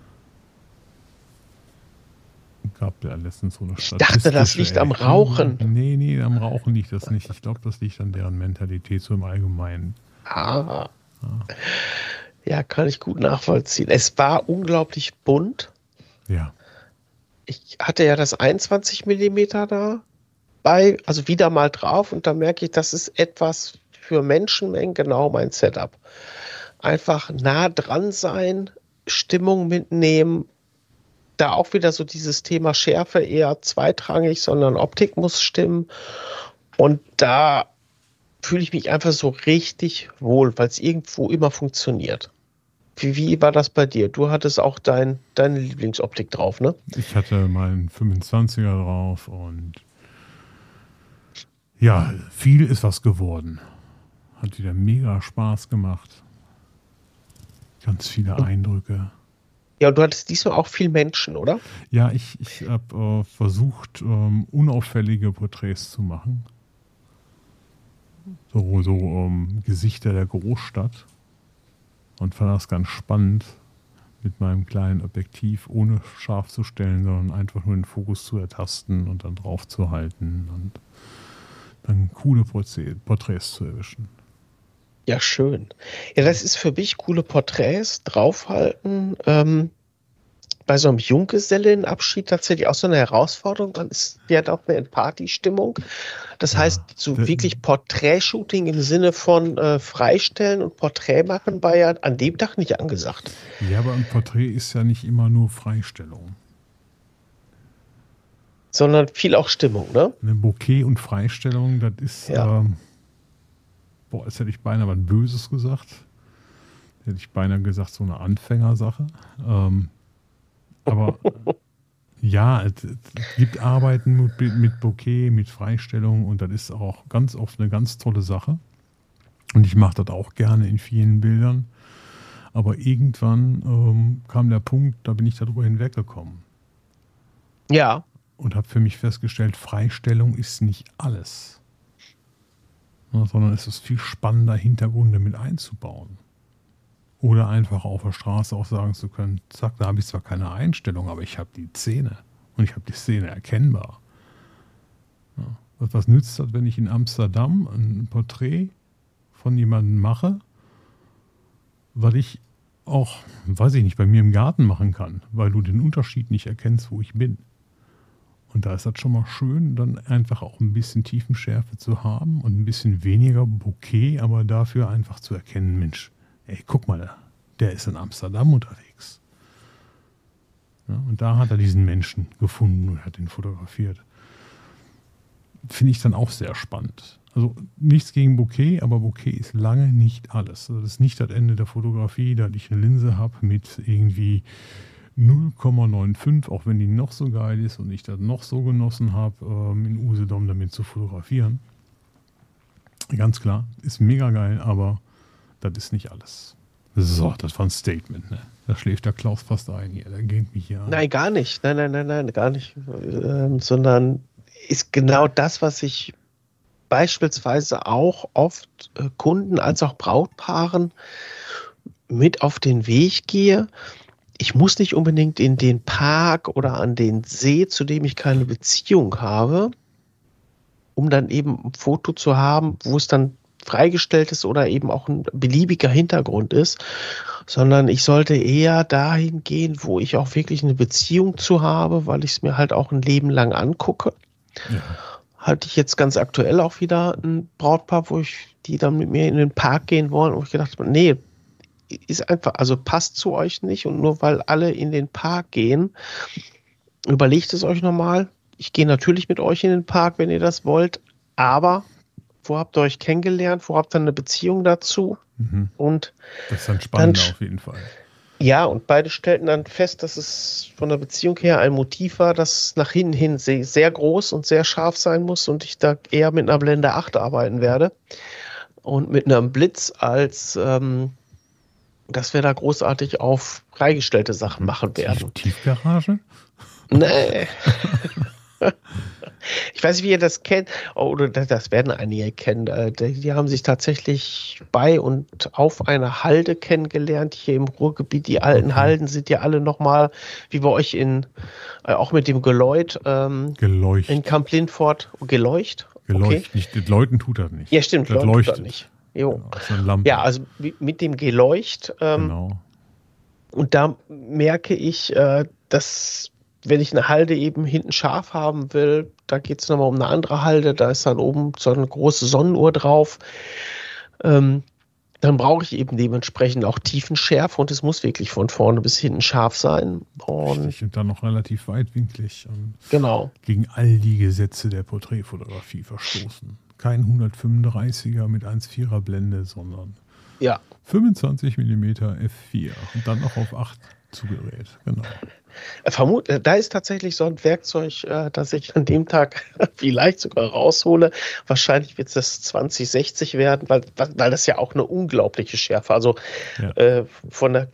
Gab ja letztens so eine Ich dachte, das statistische liegt am Erhebung. Rauchen. Nee, nee, am Rauchen liegt das nicht. Ich glaube, das liegt an deren Mentalität so im Allgemeinen. Ah. Ja, kann ich gut nachvollziehen. Es war unglaublich bunt. Ja, Ich hatte ja das einundzwanzig Millimeter da bei, also wieder mal drauf und da merke ich, das ist etwas für Menschenmengen genau mein Setup. Einfach nah dran sein, Stimmung mitnehmen, da auch wieder so dieses Thema Schärfe eher zweitrangig, sondern Optik muss stimmen und da fühle ich mich einfach so richtig wohl, weil es irgendwo immer funktioniert. Wie, wie war das bei dir? Du hattest auch dein, deine Lieblingsoptik drauf, ne? ich hatte meinen fünfundzwanziger drauf und ja, viel ist was geworden. Hat wieder mega Spaß gemacht. Ganz viele Eindrücke. Ja, und du hattest diesmal auch viel Menschen, oder? Ja, ich, ich habe äh, versucht, ähm, unauffällige Porträts zu machen. So, so ähm, Gesichter der Großstadt. Und fand das ganz spannend, mit meinem kleinen Objektiv ohne scharf zu stellen, sondern einfach nur den Fokus zu ertasten und dann drauf zu halten und dann coole Porträt- Porträts zu erwischen. Ja, schön. Ja, das ist für mich coole Porträts draufhalten. Ähm, bei so einem Junggesellenabschied tatsächlich auch so eine Herausforderung. Dann ist ja auch eine Partystimmung. Das Ja, heißt, so d- wirklich Porträtshooting im Sinne von äh, Freistellen und Porträt machen war ja an dem Tag nicht angesagt. Ja, aber ein Porträt ist ja nicht immer nur Freistellung. Sondern viel auch Stimmung, ne? Eine Bouquet und Freistellung, das ist, Ja. ähm, boah, jetzt hätte ich beinahe was Böses gesagt. Hätte ich beinahe gesagt, so eine Anfängersache. Ähm, aber ja, es, es gibt Arbeiten mit, mit Bouquet, mit Freistellung und das ist auch ganz oft eine ganz tolle Sache. Und ich mache das auch gerne in vielen Bildern. Aber irgendwann ähm, kam der Punkt, da bin ich darüber hinweggekommen. Ja. Und habe für mich festgestellt, Freistellung ist nicht alles. Ja, sondern es ist viel spannender, Hintergründe mit einzubauen. Oder einfach auf der Straße auch sagen zu können, zack, da habe ich zwar keine Einstellung, aber ich habe die Szene. Und ich habe die Szene erkennbar. Ja, was, was nützt das, wenn ich in Amsterdam ein Porträt von jemandem mache, weil ich auch, weiß ich nicht, bei mir im Garten machen kann, weil du den Unterschied nicht erkennst, wo ich bin. Und da ist das schon mal schön, dann einfach auch ein bisschen Tiefenschärfe zu haben und ein bisschen weniger Bouquet, aber dafür einfach zu erkennen, Mensch, ey, guck mal, der ist in Amsterdam unterwegs. Ja, und da hat er diesen Menschen gefunden und hat ihn fotografiert. Finde ich dann auch sehr spannend. Also nichts gegen Bouquet, aber Bouquet ist lange nicht alles. Also das ist nicht das Ende der Fotografie, dass ich eine Linse habe mit irgendwie null Komma fünfundneunzig, auch wenn die noch so geil ist und ich das noch so genossen habe, ähm, in Usedom damit zu fotografieren. Ganz klar, ist mega geil, aber das ist nicht alles. So, das war ein Statement, ne? Da schläft der Klaus fast ein hier, der geht mich hier an. Nein, gar nicht. Nein, nein, nein, nein, gar nicht. Ähm, sondern ist genau das, was ich beispielsweise auch oft äh, Kunden als auch Brautpaaren mit auf den Weg gehe. Ich muss nicht unbedingt in den Park oder an den See, zu dem ich keine Beziehung habe, um dann eben ein Foto zu haben, wo es dann freigestellt ist oder eben auch ein beliebiger Hintergrund ist, sondern ich sollte eher dahin gehen, wo ich auch wirklich eine Beziehung zu habe, weil ich es mir halt auch ein Leben lang angucke. Ja. Hatte ich jetzt ganz aktuell auch wieder ein Brautpaar, wo ich die dann mit mir in den Park gehen wollen und ich gedacht habe, nee, ist einfach, also passt zu euch nicht und nur weil alle in den Park gehen, überlegt es euch nochmal. Ich gehe natürlich mit euch in den Park, wenn ihr das wollt, aber wo habt ihr euch kennengelernt? Wo habt ihr eine Beziehung dazu? Mhm. Und das ist dann spannend dann, auf jeden Fall. Ja, und beide stellten dann fest, dass es von der Beziehung her ein Motiv war, das nach hinten hin sehr, sehr groß und sehr scharf sein muss und ich da eher mit einer Blende acht arbeiten werde und mit einem Blitz, als ähm, dass wir da großartig auf freigestellte Sachen machen werden. Tiefgarage? Nee. Ich weiß nicht, wie ihr das kennt, oder das werden einige kennen. Die, die haben sich tatsächlich bei und auf einer Halde kennengelernt, hier im Ruhrgebiet. Die alten okay. Halden sind ja alle nochmal, wie bei euch in, äh, auch mit dem Geläut. Ähm, Geleucht. In Camp Lindfort. Geleucht? Geleucht, okay. nicht, das Läuten tut das nicht. Ja, stimmt, das leuchtet nicht. Jo. Genau, das ist eine Lampe. Ja, also mit dem Geleucht. Ähm, genau. Und da merke ich, äh, dass wenn ich eine Halde eben hinten scharf haben will, da geht es nochmal um eine andere Halde, da ist dann oben so eine große Sonnenuhr drauf. Ähm, dann brauche ich eben dementsprechend auch Tiefenschärfe und es muss wirklich von vorne bis hinten scharf sein. Und, Richtig, und dann noch relativ weitwinklig. Und genau. Gegen all die Gesetze der Porträtfotografie verstoßen. Kein hundertfünfunddreißiger mit eins Komma vierer Blende, sondern ja. fünfundzwanzig Millimeter F vier und dann noch auf acht zugedreht. Genau. Vermut, da ist tatsächlich so ein Werkzeug, äh, das ich an dem Tag vielleicht sogar raushole. Wahrscheinlich wird es das zwanzig sechzig werden, weil, weil das ja auch eine unglaubliche Schärfe. Also ja. äh, von der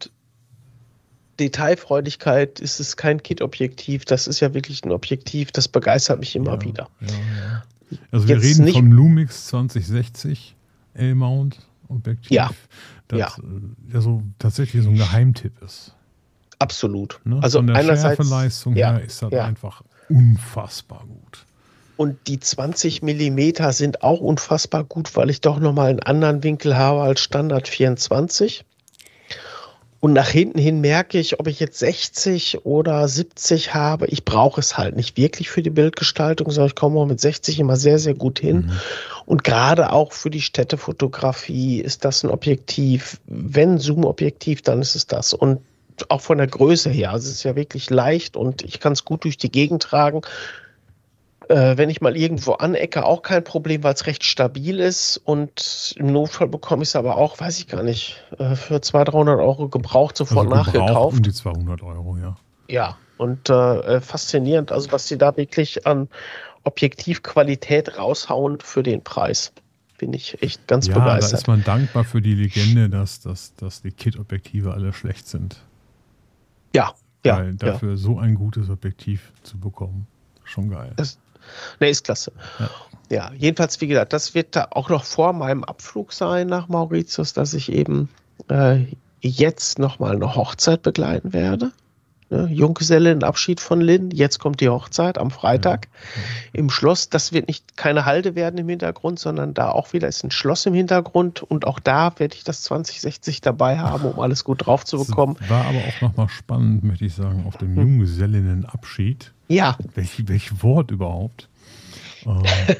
Gesamtdetailfreudigkeit ist es kein Kit-Objektiv. Das ist ja wirklich ein Objektiv, das begeistert mich immer ja, wieder. Ja, ja. Also wir Jetzt reden nicht, vom Lumix zwanzig sechzig L-Mount Objektiv, ja. das ja. ja so tatsächlich so ein Geheimtipp ist. Absolut. Ne? Also von der einerseits, Schärfeleistung ja, her ist das ja. einfach unfassbar gut. Und die zwanzig Millimeter sind auch unfassbar gut, weil ich doch nochmal einen anderen Winkel habe als Standard vierundzwanzig. Und nach hinten hin merke ich, ob ich jetzt sechzig oder siebzig habe. Ich brauche es halt nicht wirklich für die Bildgestaltung, sondern ich komme auch mit sechzig immer sehr, sehr gut hin. Mhm. Und gerade auch für die Städtefotografie ist das ein Objektiv. Wenn Zoom-Objektiv, dann ist es das. Und auch von der Größe her. Also es ist ja wirklich leicht und ich kann es gut durch die Gegend tragen. Äh, wenn ich mal irgendwo anecke, auch kein Problem, weil es recht stabil ist. Und im Notfall bekomme ich es aber auch, weiß ich gar nicht, äh, für zweihundert, dreihundert Euro gebraucht, sofort also nachgekauft. Um die zweihundert Euro, ja. Ja, und äh, faszinierend, also was sie da wirklich an Objektivqualität raushauen für den Preis. Bin ich echt ganz ja, begeistert. Da ist man dankbar für die Legende, dass, dass, dass die Kit-Objektive alle schlecht sind. Ja, ja. Weil dafür ja. so ein gutes Objektiv zu bekommen, schon geil. Das, ne, ist klasse. Ja. ja, jedenfalls, wie gesagt, das wird da auch noch vor meinem Abflug sein nach Mauritius, dass ich eben äh, jetzt nochmal eine Hochzeit begleiten werde. Ne, Junggesellenabschied von Lynn. Jetzt kommt die Hochzeit am Freitag ja. Ja. im Schloss. Das wird nicht keine Halde werden im Hintergrund, sondern da auch wieder ist ein Schloss im Hintergrund und auch da werde ich das zwanzig sechzig dabei haben, um alles gut drauf zu bekommen. Das war aber auch nochmal spannend, möchte ich sagen, auf dem Junggesellinnenabschied. Ja. Welch, welch Wort überhaupt? Äh,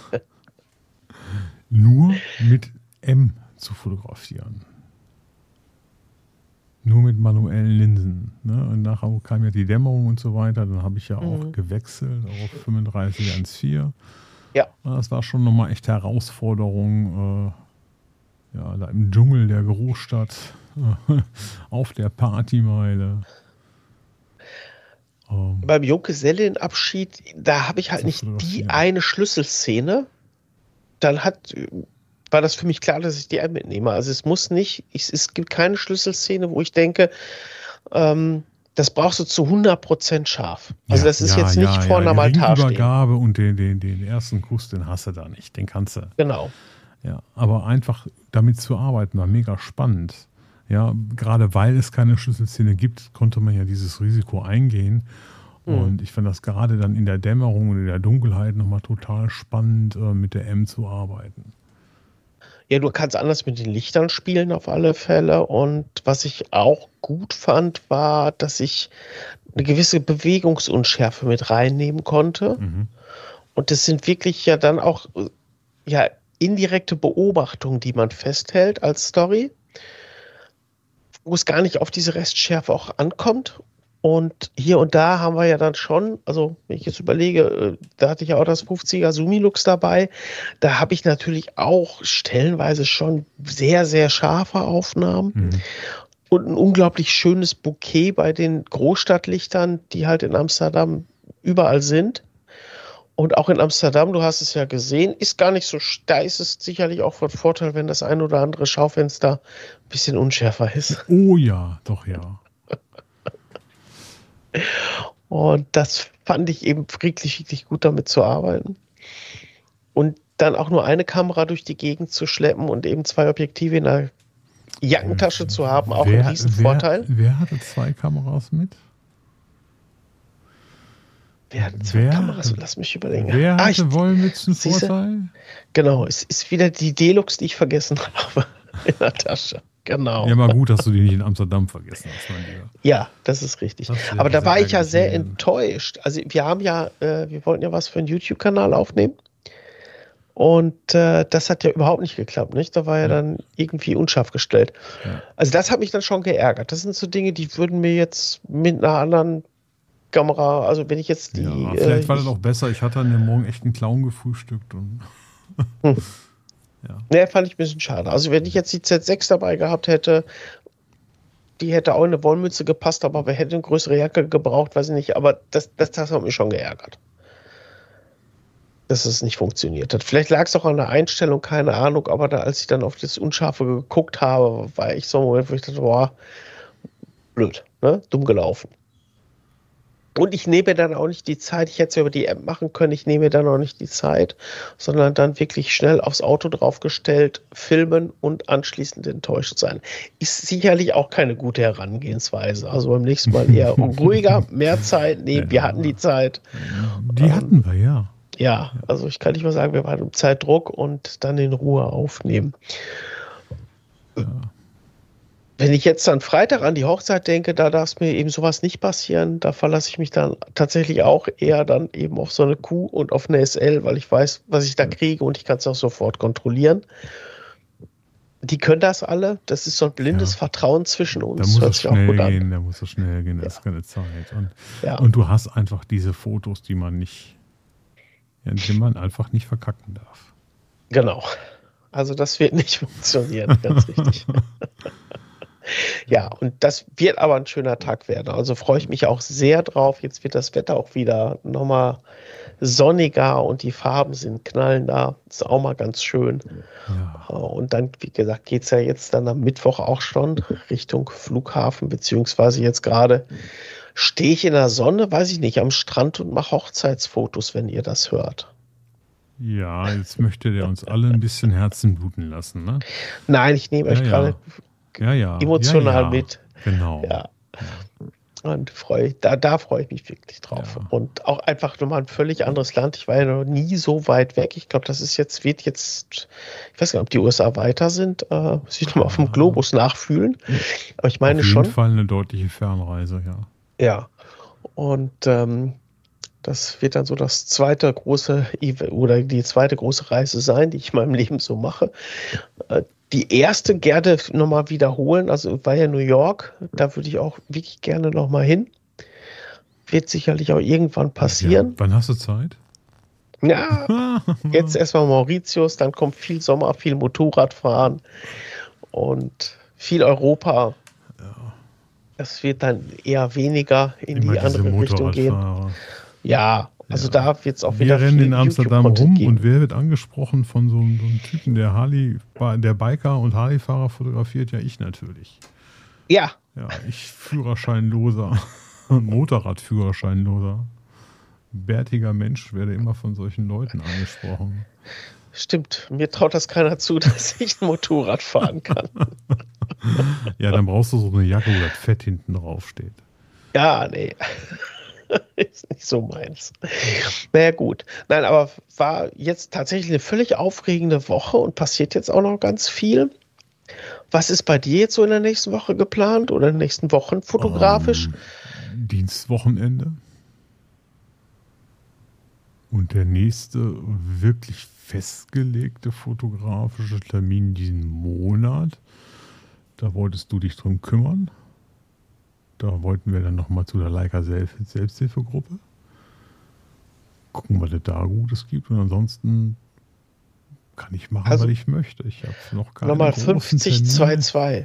nur mit M zu fotografieren. Nur mit manuellen Linsen. Ne? Und nachher kam ja die Dämmerung und so weiter. Dann habe ich ja auch mhm. gewechselt auf fünfunddreißig eins Komma vier. Ja. Das war schon nochmal echt Herausforderung. Äh, ja, da im Dschungel der Großstadt, äh, auf der Partymeile. Ähm, Beim Junggesellenabschied, da habe ich halt So nicht die fotografieren. eine Schlüsselszene. Dann hat, war das für mich klar, dass ich die mitnehme. Also es muss nicht, ich, es gibt keine Schlüsselszene, wo ich denke, ähm, das brauchst du zu hundert Prozent scharf. Also ja, das ist ja, jetzt nicht ja, vor ja. einem Die Altar stehen. Ringübergabe und den, den, den ersten Kuss, den hast du da nicht. Den kannst du. Genau. Ja, aber einfach damit zu arbeiten war mega spannend. Ja, gerade weil es keine Schlüsselszene gibt, konnte man ja dieses Risiko eingehen. Und Mhm. ich fand das gerade dann in der Dämmerung und in der Dunkelheit nochmal total spannend, äh, mit der M zu arbeiten. Ja, du kannst anders mit den Lichtern spielen auf alle Fälle. Und was ich auch gut fand, war, dass ich eine gewisse Bewegungsunschärfe mit reinnehmen konnte. Mhm. Und das sind wirklich ja dann auch äh, ja, indirekte Beobachtungen, die man festhält als Story, wo es gar nicht auf diese Restschärfe auch ankommt. Und hier und da haben wir ja dann schon, also wenn ich jetzt überlege, äh, da hatte ich ja auch das fünfziger Sumilux dabei, da habe ich natürlich auch stellenweise schon sehr, sehr scharfe Aufnahmen Mhm. und ein unglaublich schönes Bouquet bei den Großstadtlichtern, die halt in Amsterdam überall sind. Und auch in Amsterdam, du hast es ja gesehen, ist gar nicht so, sch- da ist es sicherlich auch von Vorteil, wenn das ein oder andere Schaufenster ein bisschen unschärfer ist. Oh ja, doch ja. Und das fand ich eben wirklich, wirklich gut, damit zu arbeiten. Und dann auch nur eine Kamera durch die Gegend zu schleppen und eben zwei Objektive in der Jackentasche zu haben, auch ein wer, Riesenvorteil. Wer, wer hatte zwei Kameras mit? Wer hat zwei Wer, Kameras? Lass mich überlegen. wer Ah, hatte ich, Wollmützen siehste? Vorteil? genau, es ist wieder die Deluxe, die ich vergessen habe in der Tasche. Genau. Ja, mal gut, dass du die nicht in Amsterdam vergessen hast, mein Lieber. Ja, das ist richtig. Das wäre Aber da sehr war ich ja ärgerlich sehr gewesen. enttäuscht. Also wir haben ja, äh, wir wollten ja was für einen YouTube-Kanal aufnehmen. Und äh, das hat ja überhaupt nicht geklappt, nicht? Da war ja, Ja. dann irgendwie unscharf gestellt. Ja. Also das hat mich dann schon geärgert. Das sind so Dinge, die würden mir jetzt mit einer anderen Kamera, also wenn ich jetzt die... Ja, äh, vielleicht war das ich, auch besser. Ich hatte an dem Morgen echt einen Clown gefrühstückt. Und Hm. ja. ne, fand ich ein bisschen schade. Also wenn ich jetzt die Z sechs dabei gehabt hätte, die hätte auch in eine Wollmütze gepasst, aber wir hätten eine größere Jacke gebraucht, weiß ich nicht. Aber das, das, das hat mich schon geärgert, dass es nicht funktioniert hat. Vielleicht lag es auch an der Einstellung, keine Ahnung, aber da, als ich dann auf das Unscharfe geguckt habe, war ich so ein Moment, wo ich dachte, boah, blöd, ne? Dumm gelaufen. Und ich nehme dann auch nicht die Zeit, ich hätte es ja über die App machen können, ich nehme dann auch nicht die Zeit, sondern dann wirklich schnell aufs Auto draufgestellt, filmen und anschließend enttäuscht sein. Ist sicherlich auch keine gute Herangehensweise. Also beim nächsten Mal eher ruhiger, mehr Zeit nehmen. Ja. Wir hatten die Zeit. Die Ähm, hatten wir, ja. Ja, also ich kann nicht mal sagen, wir waren im Zeitdruck und dann in Ruhe aufnehmen. Wenn ich jetzt dann Freitag an die Hochzeit denke, da darf es mir eben sowas nicht passieren. Da verlasse ich mich dann tatsächlich auch eher dann eben auf so eine Q und auf eine S L, weil ich weiß, was ich da kriege und ich kann es auch sofort kontrollieren. Die können das alle. Das ist so ein blindes Ja. Vertrauen zwischen Da uns. muss Hört es sich auch schnell gut an. gehen, da muss es schnell gehen, da ist keine Zeit. Und, Ja. und du hast einfach diese Fotos, die man nicht, ja, die man einfach nicht verkacken darf. Genau. Also das wird nicht funktionieren, ganz richtig. Ja, und das wird aber ein schöner Tag werden. Also freue ich mich auch sehr drauf. Jetzt wird das Wetter auch wieder nochmal sonniger und die Farben sind knallender. Ist auch mal ganz schön. Ja. Und dann, wie gesagt, geht es ja jetzt dann am Mittwoch auch schon Richtung Flughafen, beziehungsweise jetzt gerade stehe ich in der Sonne, weiß ich nicht, am Strand und mache Hochzeitsfotos, wenn ihr das hört. Ja, jetzt möchte der uns alle ein bisschen Herzen bluten lassen, ne? Nein, ich nehme Ja, euch ja. gerade Ja, ja. emotional ja, ja. mit. Genau. Ja. Und freu, da, da freue ich mich wirklich drauf. Ja. Und auch einfach nochmal ein völlig anderes Land. Ich war ja noch nie so weit weg. Ich glaube, das ist jetzt, wird jetzt, ich weiß gar nicht, ob die U S A weiter sind. Äh, muss ich nochmal auf dem Globus nachfühlen. Aber ich meine Auf jeden schon. Fall eine deutliche Fernreise, ja. Ja. Und ähm, das wird dann so das zweite große Eve- oder die zweite große Reise sein, die ich in meinem Leben so mache. Äh, Die erste gerne nochmal wiederholen, also war ja New York, da würde ich auch wirklich gerne nochmal hin. Wird sicherlich auch irgendwann passieren. Ja, wann hast du Zeit? Ja, jetzt erstmal Mauritius, dann kommt viel Sommer, viel Motorradfahren und viel Europa. Das wird dann eher weniger in Immer die andere Richtung gehen. Ja, also ja. Da wird es auch wieder. Wir rennen in Amsterdam rum geben. Und wer wird angesprochen von so, so einem Typen, der Harley, der Biker und Harley-Fahrer fotografiert? Ja, ich natürlich. Ja. Ja, ich Führerscheinloser, Motorradführerscheinloser, bärtiger Mensch werde immer von solchen Leuten angesprochen. Stimmt, mir traut das keiner zu, dass ich ein Motorrad fahren kann. Ja, dann brauchst du so eine Jacke, wo das Fett hinten drauf steht. Ja, nee. Ist nicht so meins. Naja, gut. Nein, aber war jetzt tatsächlich eine völlig aufregende Woche und passiert jetzt auch noch ganz viel. Was ist bei dir jetzt so in der nächsten Woche geplant oder in den nächsten Wochen fotografisch? Um, Dienstwochenende. Und der nächste wirklich festgelegte fotografische Termin diesen Monat, da wolltest du dich drum kümmern. Da wollten wir dann nochmal zu der Leica Selbsthilfegruppe. Gucken, was es da Gutes gibt. Und ansonsten kann ich machen, also, was ich möchte. Ich habe noch keine nochmal fünfzig zwei zwei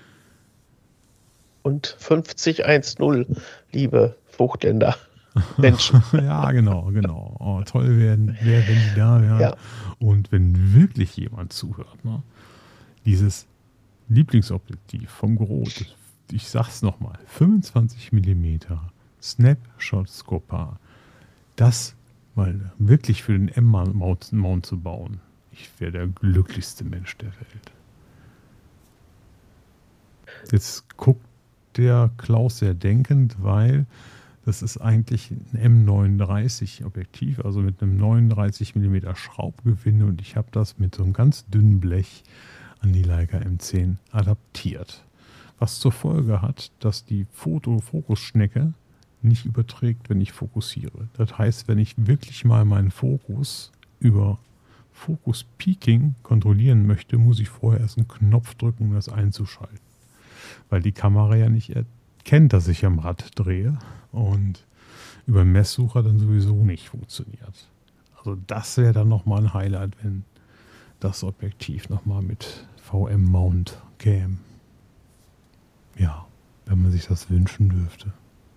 und fünfzig eins null, liebe Vogtländer Menschen. Ja, genau, genau. Oh, toll werden, wär, wenn die da wären. Ja. Und wenn wirklich jemand zuhört, ne? Dieses Lieblingsobjektiv vom Groth, ich sag's nochmal, fünfundzwanzig Millimeter Snapshot Scopa, das mal wirklich für den M-Mount Mount zu bauen, ich wäre der glücklichste Mensch der Welt. Jetzt guckt der Klaus sehr denkend, weil das ist eigentlich ein M neununddreißig Objektiv, also mit einem neununddreißig Millimeter Schraubgewinde, und ich habe das mit so einem ganz dünnen Blech an die Leica M zehn adaptiert. Was zur Folge hat, dass die Foto-Fokusschnecke nicht überträgt, wenn ich fokussiere. Das heißt, wenn ich wirklich mal meinen Fokus über Focus Peaking kontrollieren möchte, muss ich vorher erst einen Knopf drücken, um das einzuschalten. Weil die Kamera ja nicht erkennt, dass ich am Rad drehe und über den Messsucher dann sowieso nicht funktioniert. Also das wäre dann nochmal ein Highlight, wenn das Objektiv nochmal mit V M-Mount käme. Ja, wenn man sich das wünschen dürfte.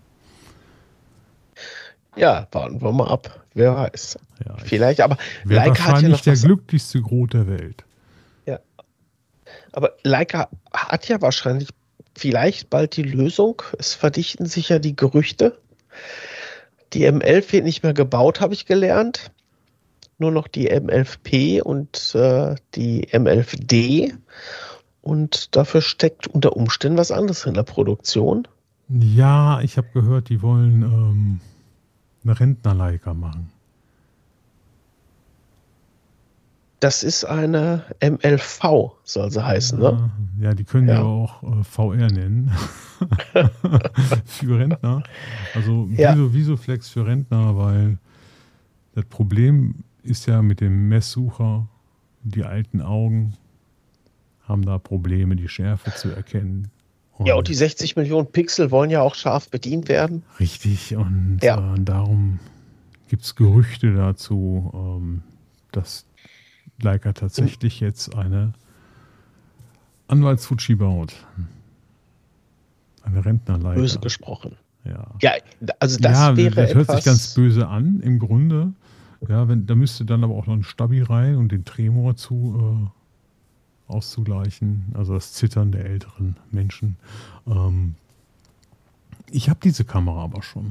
Ja, warten wir mal ab. Wer weiß. Ja, vielleicht, aber Leica hat ja noch wahrscheinlich der glücklichste Groth der Welt. Ja. Aber Leica hat ja wahrscheinlich vielleicht bald die Lösung. Es verdichten sich ja die Gerüchte. Die M elf wird nicht mehr gebaut, habe ich gelernt. Nur noch die M elf P und äh, die M elf D. Und dafür steckt unter Umständen was anderes in der Produktion. Ja, ich habe gehört, die wollen ähm, eine Rentner-Leica machen. Das ist eine M elf V, soll sie heißen, ja, ne? Ja, die können ja, ja auch äh, V R nennen. Für Rentner. Also ja. Viso, Visoflex für Rentner, weil das Problem ist ja mit dem Messsucher, die alten Augen haben da Probleme, die Schärfe zu erkennen. Und ja, und die sechzig Millionen Pixel wollen ja auch scharf bedient werden. Richtig, und ja. äh, darum gibt es Gerüchte dazu, ähm, dass Leica tatsächlich mhm. jetzt eine Anwaltsfuji baut. Eine Rentner-Leica. Böse gesprochen. Ja, ja also das ja, wäre das hört etwas sich ganz böse an, im Grunde. Ja, wenn, da müsste dann aber auch noch ein Stabi rein und den Tremor zu äh, auszugleichen. Also das Zittern der älteren Menschen. Ähm, ich habe diese Kamera aber schon.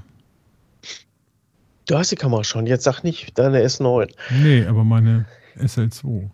Du hast die Kamera schon. Jetzt sag nicht deine S neun. Nee, aber meine S L zwei.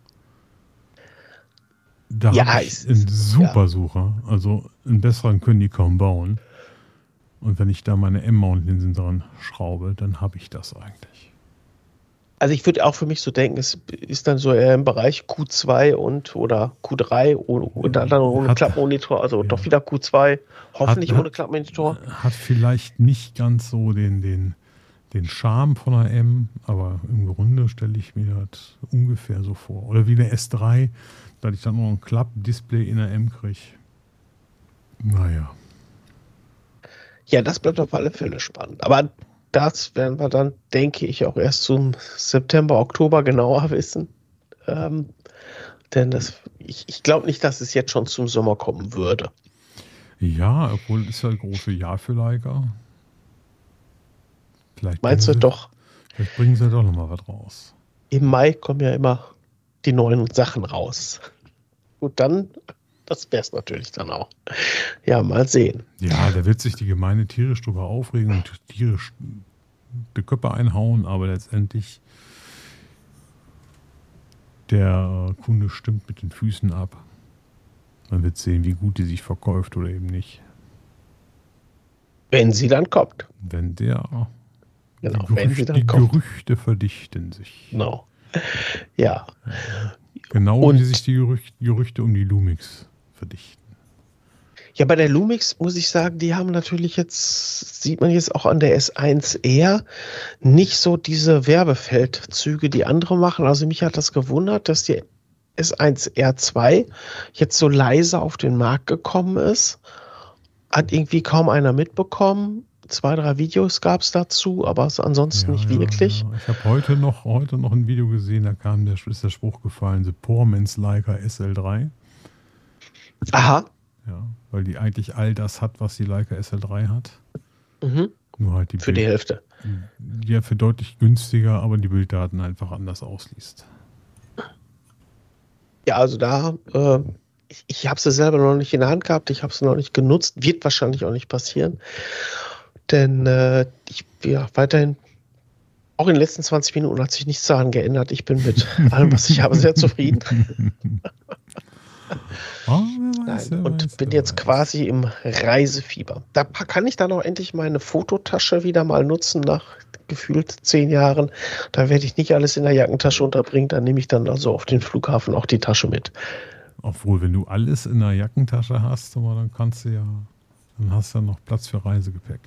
Da ja, habe ich einen Supersucher. Ja. Also einen besseren können die kaum bauen. Und wenn ich da meine M-Mount-Linsen dran schraube, dann habe ich das eigentlich. Also ich würde auch für mich so denken, es ist dann so eher im Bereich Q zwei und oder Q drei oder, oder dann ohne hat, Klappmonitor, also ja. doch wieder Q zwei, hoffentlich hat, ohne Klappmonitor. Hat vielleicht nicht ganz so den, den, den Charme von einer M, aber im Grunde stelle ich mir das ungefähr so vor. Oder wie eine S drei, da ich dann noch ein Klappdisplay in der M kriege. Naja. Ja, das bleibt auf alle Fälle spannend. Aber das werden wir dann, denke ich, auch erst zum September, Oktober genauer wissen. Ähm, denn das, ich, ich glaube nicht, dass es jetzt schon zum Sommer kommen würde. Ja, obwohl es ist ja ein großes Jahr für Leica. Vielleicht Meinst du bringen sie, doch, vielleicht bringen sie doch nochmal was raus. im Mai kommen ja immer die neuen Sachen raus. Gut, dann, das wäre es natürlich dann auch. Ja, mal sehen. Ja, da wird sich die Gemeinde tierisch drüber aufregen und tierisch die Köpfe einhauen, aber letztendlich der Kunde stimmt mit den Füßen ab. Man wird sehen, wie gut die sich verkauft oder eben nicht. Wenn sie dann kommt. Wenn der Genau, die, wenn sie Gerüchte, dann die kommt. Gerüchte verdichten sich. Genau. Ja. Genau Und wie sich die Gerüchte, Gerüchte um die Lumix verdichten. ja, bei der Lumix muss ich sagen, die haben natürlich jetzt, sieht man jetzt auch an der S eins R, nicht so diese Werbefeldzüge, die andere machen. Also mich hat das gewundert, dass die S eins R zwei jetzt so leise auf den Markt gekommen ist. Hat irgendwie kaum einer mitbekommen. Zwei, drei Videos gab es dazu, aber ansonsten Ja, nicht ja, wirklich. ja. Ich habe heute noch, heute noch ein Video gesehen, da kam der, ist der Spruch gefallen, The Poor Man's Leica S L drei. Aha. Ja, weil die eigentlich all das hat, was die Leica S L drei hat. Mhm. Nur halt die Für die Bild- Hälfte. Ja, für deutlich günstiger, aber die Bilddaten einfach anders ausliest. Ja, also da, äh, ich, ich habe sie selber noch nicht in der Hand gehabt, ich habe sie noch nicht genutzt, wird wahrscheinlich auch nicht passieren. Denn äh, ich, ja, weiterhin, auch in den letzten zwanzig Minuten hat sich nichts daran geändert. Ich bin mit allem, was ich habe, sehr zufrieden. Ah, wer weiß, Nein, wer und weiß, bin wer jetzt weiß. quasi im Reisefieber. Da pa- kann ich dann auch endlich meine Fototasche wieder mal nutzen nach gefühlt zehn Jahren. Da werde ich nicht alles in der Jackentasche unterbringen, dann nehme ich dann also auf den Flughafen auch die Tasche mit. Obwohl, wenn du alles in der Jackentasche hast, aber dann kannst du ja, dann hast du ja noch Platz für Reisegepäck.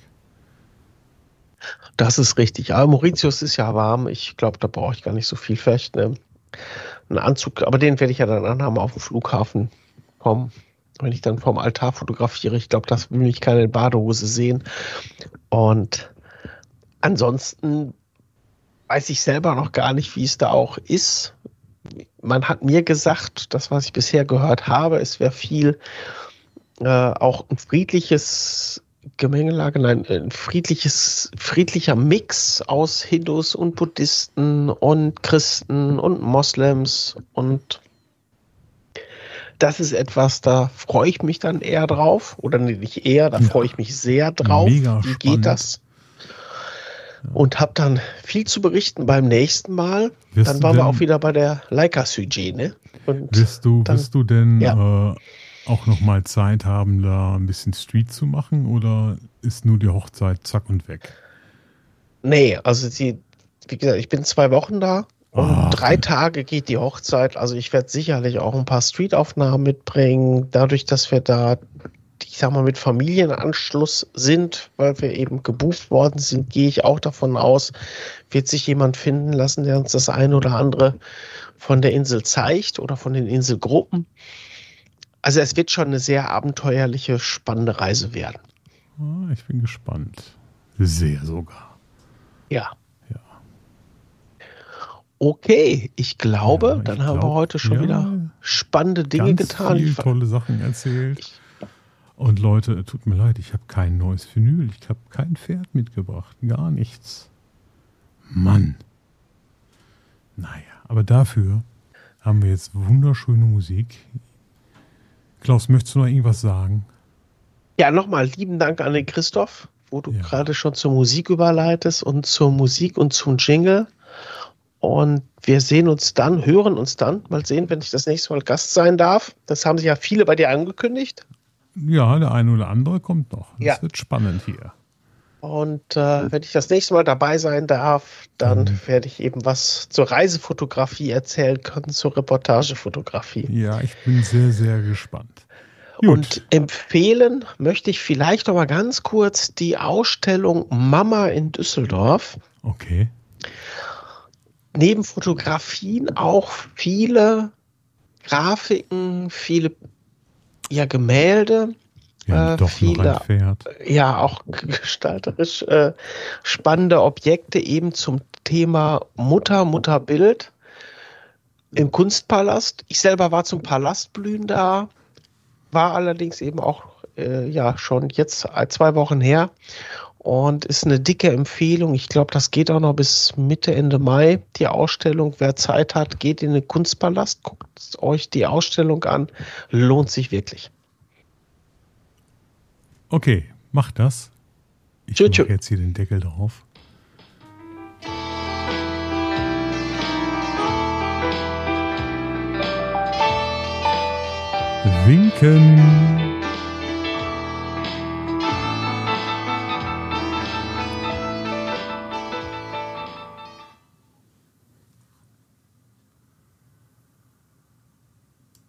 Das ist richtig. Aber Mauritius ist ja warm. Ich glaube, da brauche ich gar nicht so viel. Vielleicht ne, einen Anzug, aber den werde ich ja dann anhaben auf dem Flughafen kommen. Wenn ich dann vom Altar fotografiere, ich glaube, das will mich keine Badehose sehen. Und ansonsten weiß ich selber noch gar nicht, wie es da auch ist. Man hat mir gesagt, das, was ich bisher gehört habe, es wäre viel äh, auch ein friedliches Gemengelage, nein, ein friedliches, friedlicher Mix aus Hindus und Buddhisten und Christen und Moslems, und das ist etwas, da freue ich mich dann eher drauf, oder nicht eher, da Ja. freue ich mich sehr drauf. Mega Wie spannend. geht das? Und habe dann viel zu berichten beim nächsten Mal. Wirst Dann du waren wir denn- auch wieder bei der Leica-Sujet, ne? Und Wirst du, dann- wirst du denn ja. äh, auch noch mal Zeit haben, da ein bisschen Street zu machen, oder ist nur die Hochzeit zack und weg? nee, also die, wie gesagt, ich bin zwei Wochen da und Ach. drei Tage geht die Hochzeit. Also ich werde sicherlich auch ein paar Street-Aufnahmen mitbringen, dadurch, dass wir da, ich sag mal, mit Familienanschluss sind, weil wir eben gebucht worden sind, gehe ich auch davon aus, wird sich jemand finden lassen, der uns das eine oder andere von der Insel zeigt oder von den Inselgruppen. Also es wird schon eine sehr abenteuerliche, spannende Reise werden. Ah, ich bin gespannt. Sehr sogar. Ja. Ja. Okay, ich glaube, Ja, ich dann haben glaub, wir heute schon ja, wieder spannende Dinge Ganz getan. viel Ich, tolle Sachen erzählt. Und Leute, tut mir leid, ich habe kein neues Vinyl. Ich habe kein Pferd mitgebracht. Gar nichts. Mann. Naja, aber dafür haben wir jetzt wunderschöne Musik. Klaus, möchtest du noch irgendwas sagen? ja, nochmal lieben Dank an den Christoph, wo du Ja. gerade schon zur Musik überleitest und zur Musik und zum Jingle. Und wir sehen uns dann, hören uns dann. Mal sehen, wenn ich das nächste Mal Gast sein darf. Das haben sich ja viele bei dir angekündigt. Ja, der eine oder andere kommt noch. Das Ja. wird spannend hier. Und äh, wenn ich das nächste Mal dabei sein darf, dann Mhm. werde ich eben was zur Reisefotografie erzählen können, zur Reportagefotografie. Ja, ich bin sehr, sehr gespannt. Gut. Und empfehlen möchte ich vielleicht noch mal ganz kurz die Ausstellung Mama in Düsseldorf. Okay. Neben Fotografien auch viele Grafiken, viele ja, Gemälde, Wir haben Äh, doch viele- noch ein Pferd. ja auch gestalterisch äh, spannende Objekte eben zum Thema Mutter, Mutterbild im Kunstpalast. Ich selber war zum Palastblühen da, war allerdings eben auch äh, ja schon jetzt zwei Wochen her und ist eine dicke Empfehlung. Ich glaube, das geht auch noch bis Mitte, Ende Mai, die Ausstellung. Wer Zeit hat, geht in den Kunstpalast, guckt euch die Ausstellung an. Lohnt sich wirklich. Okay, macht das. Ich mache jetzt hier den Deckel drauf. Winken.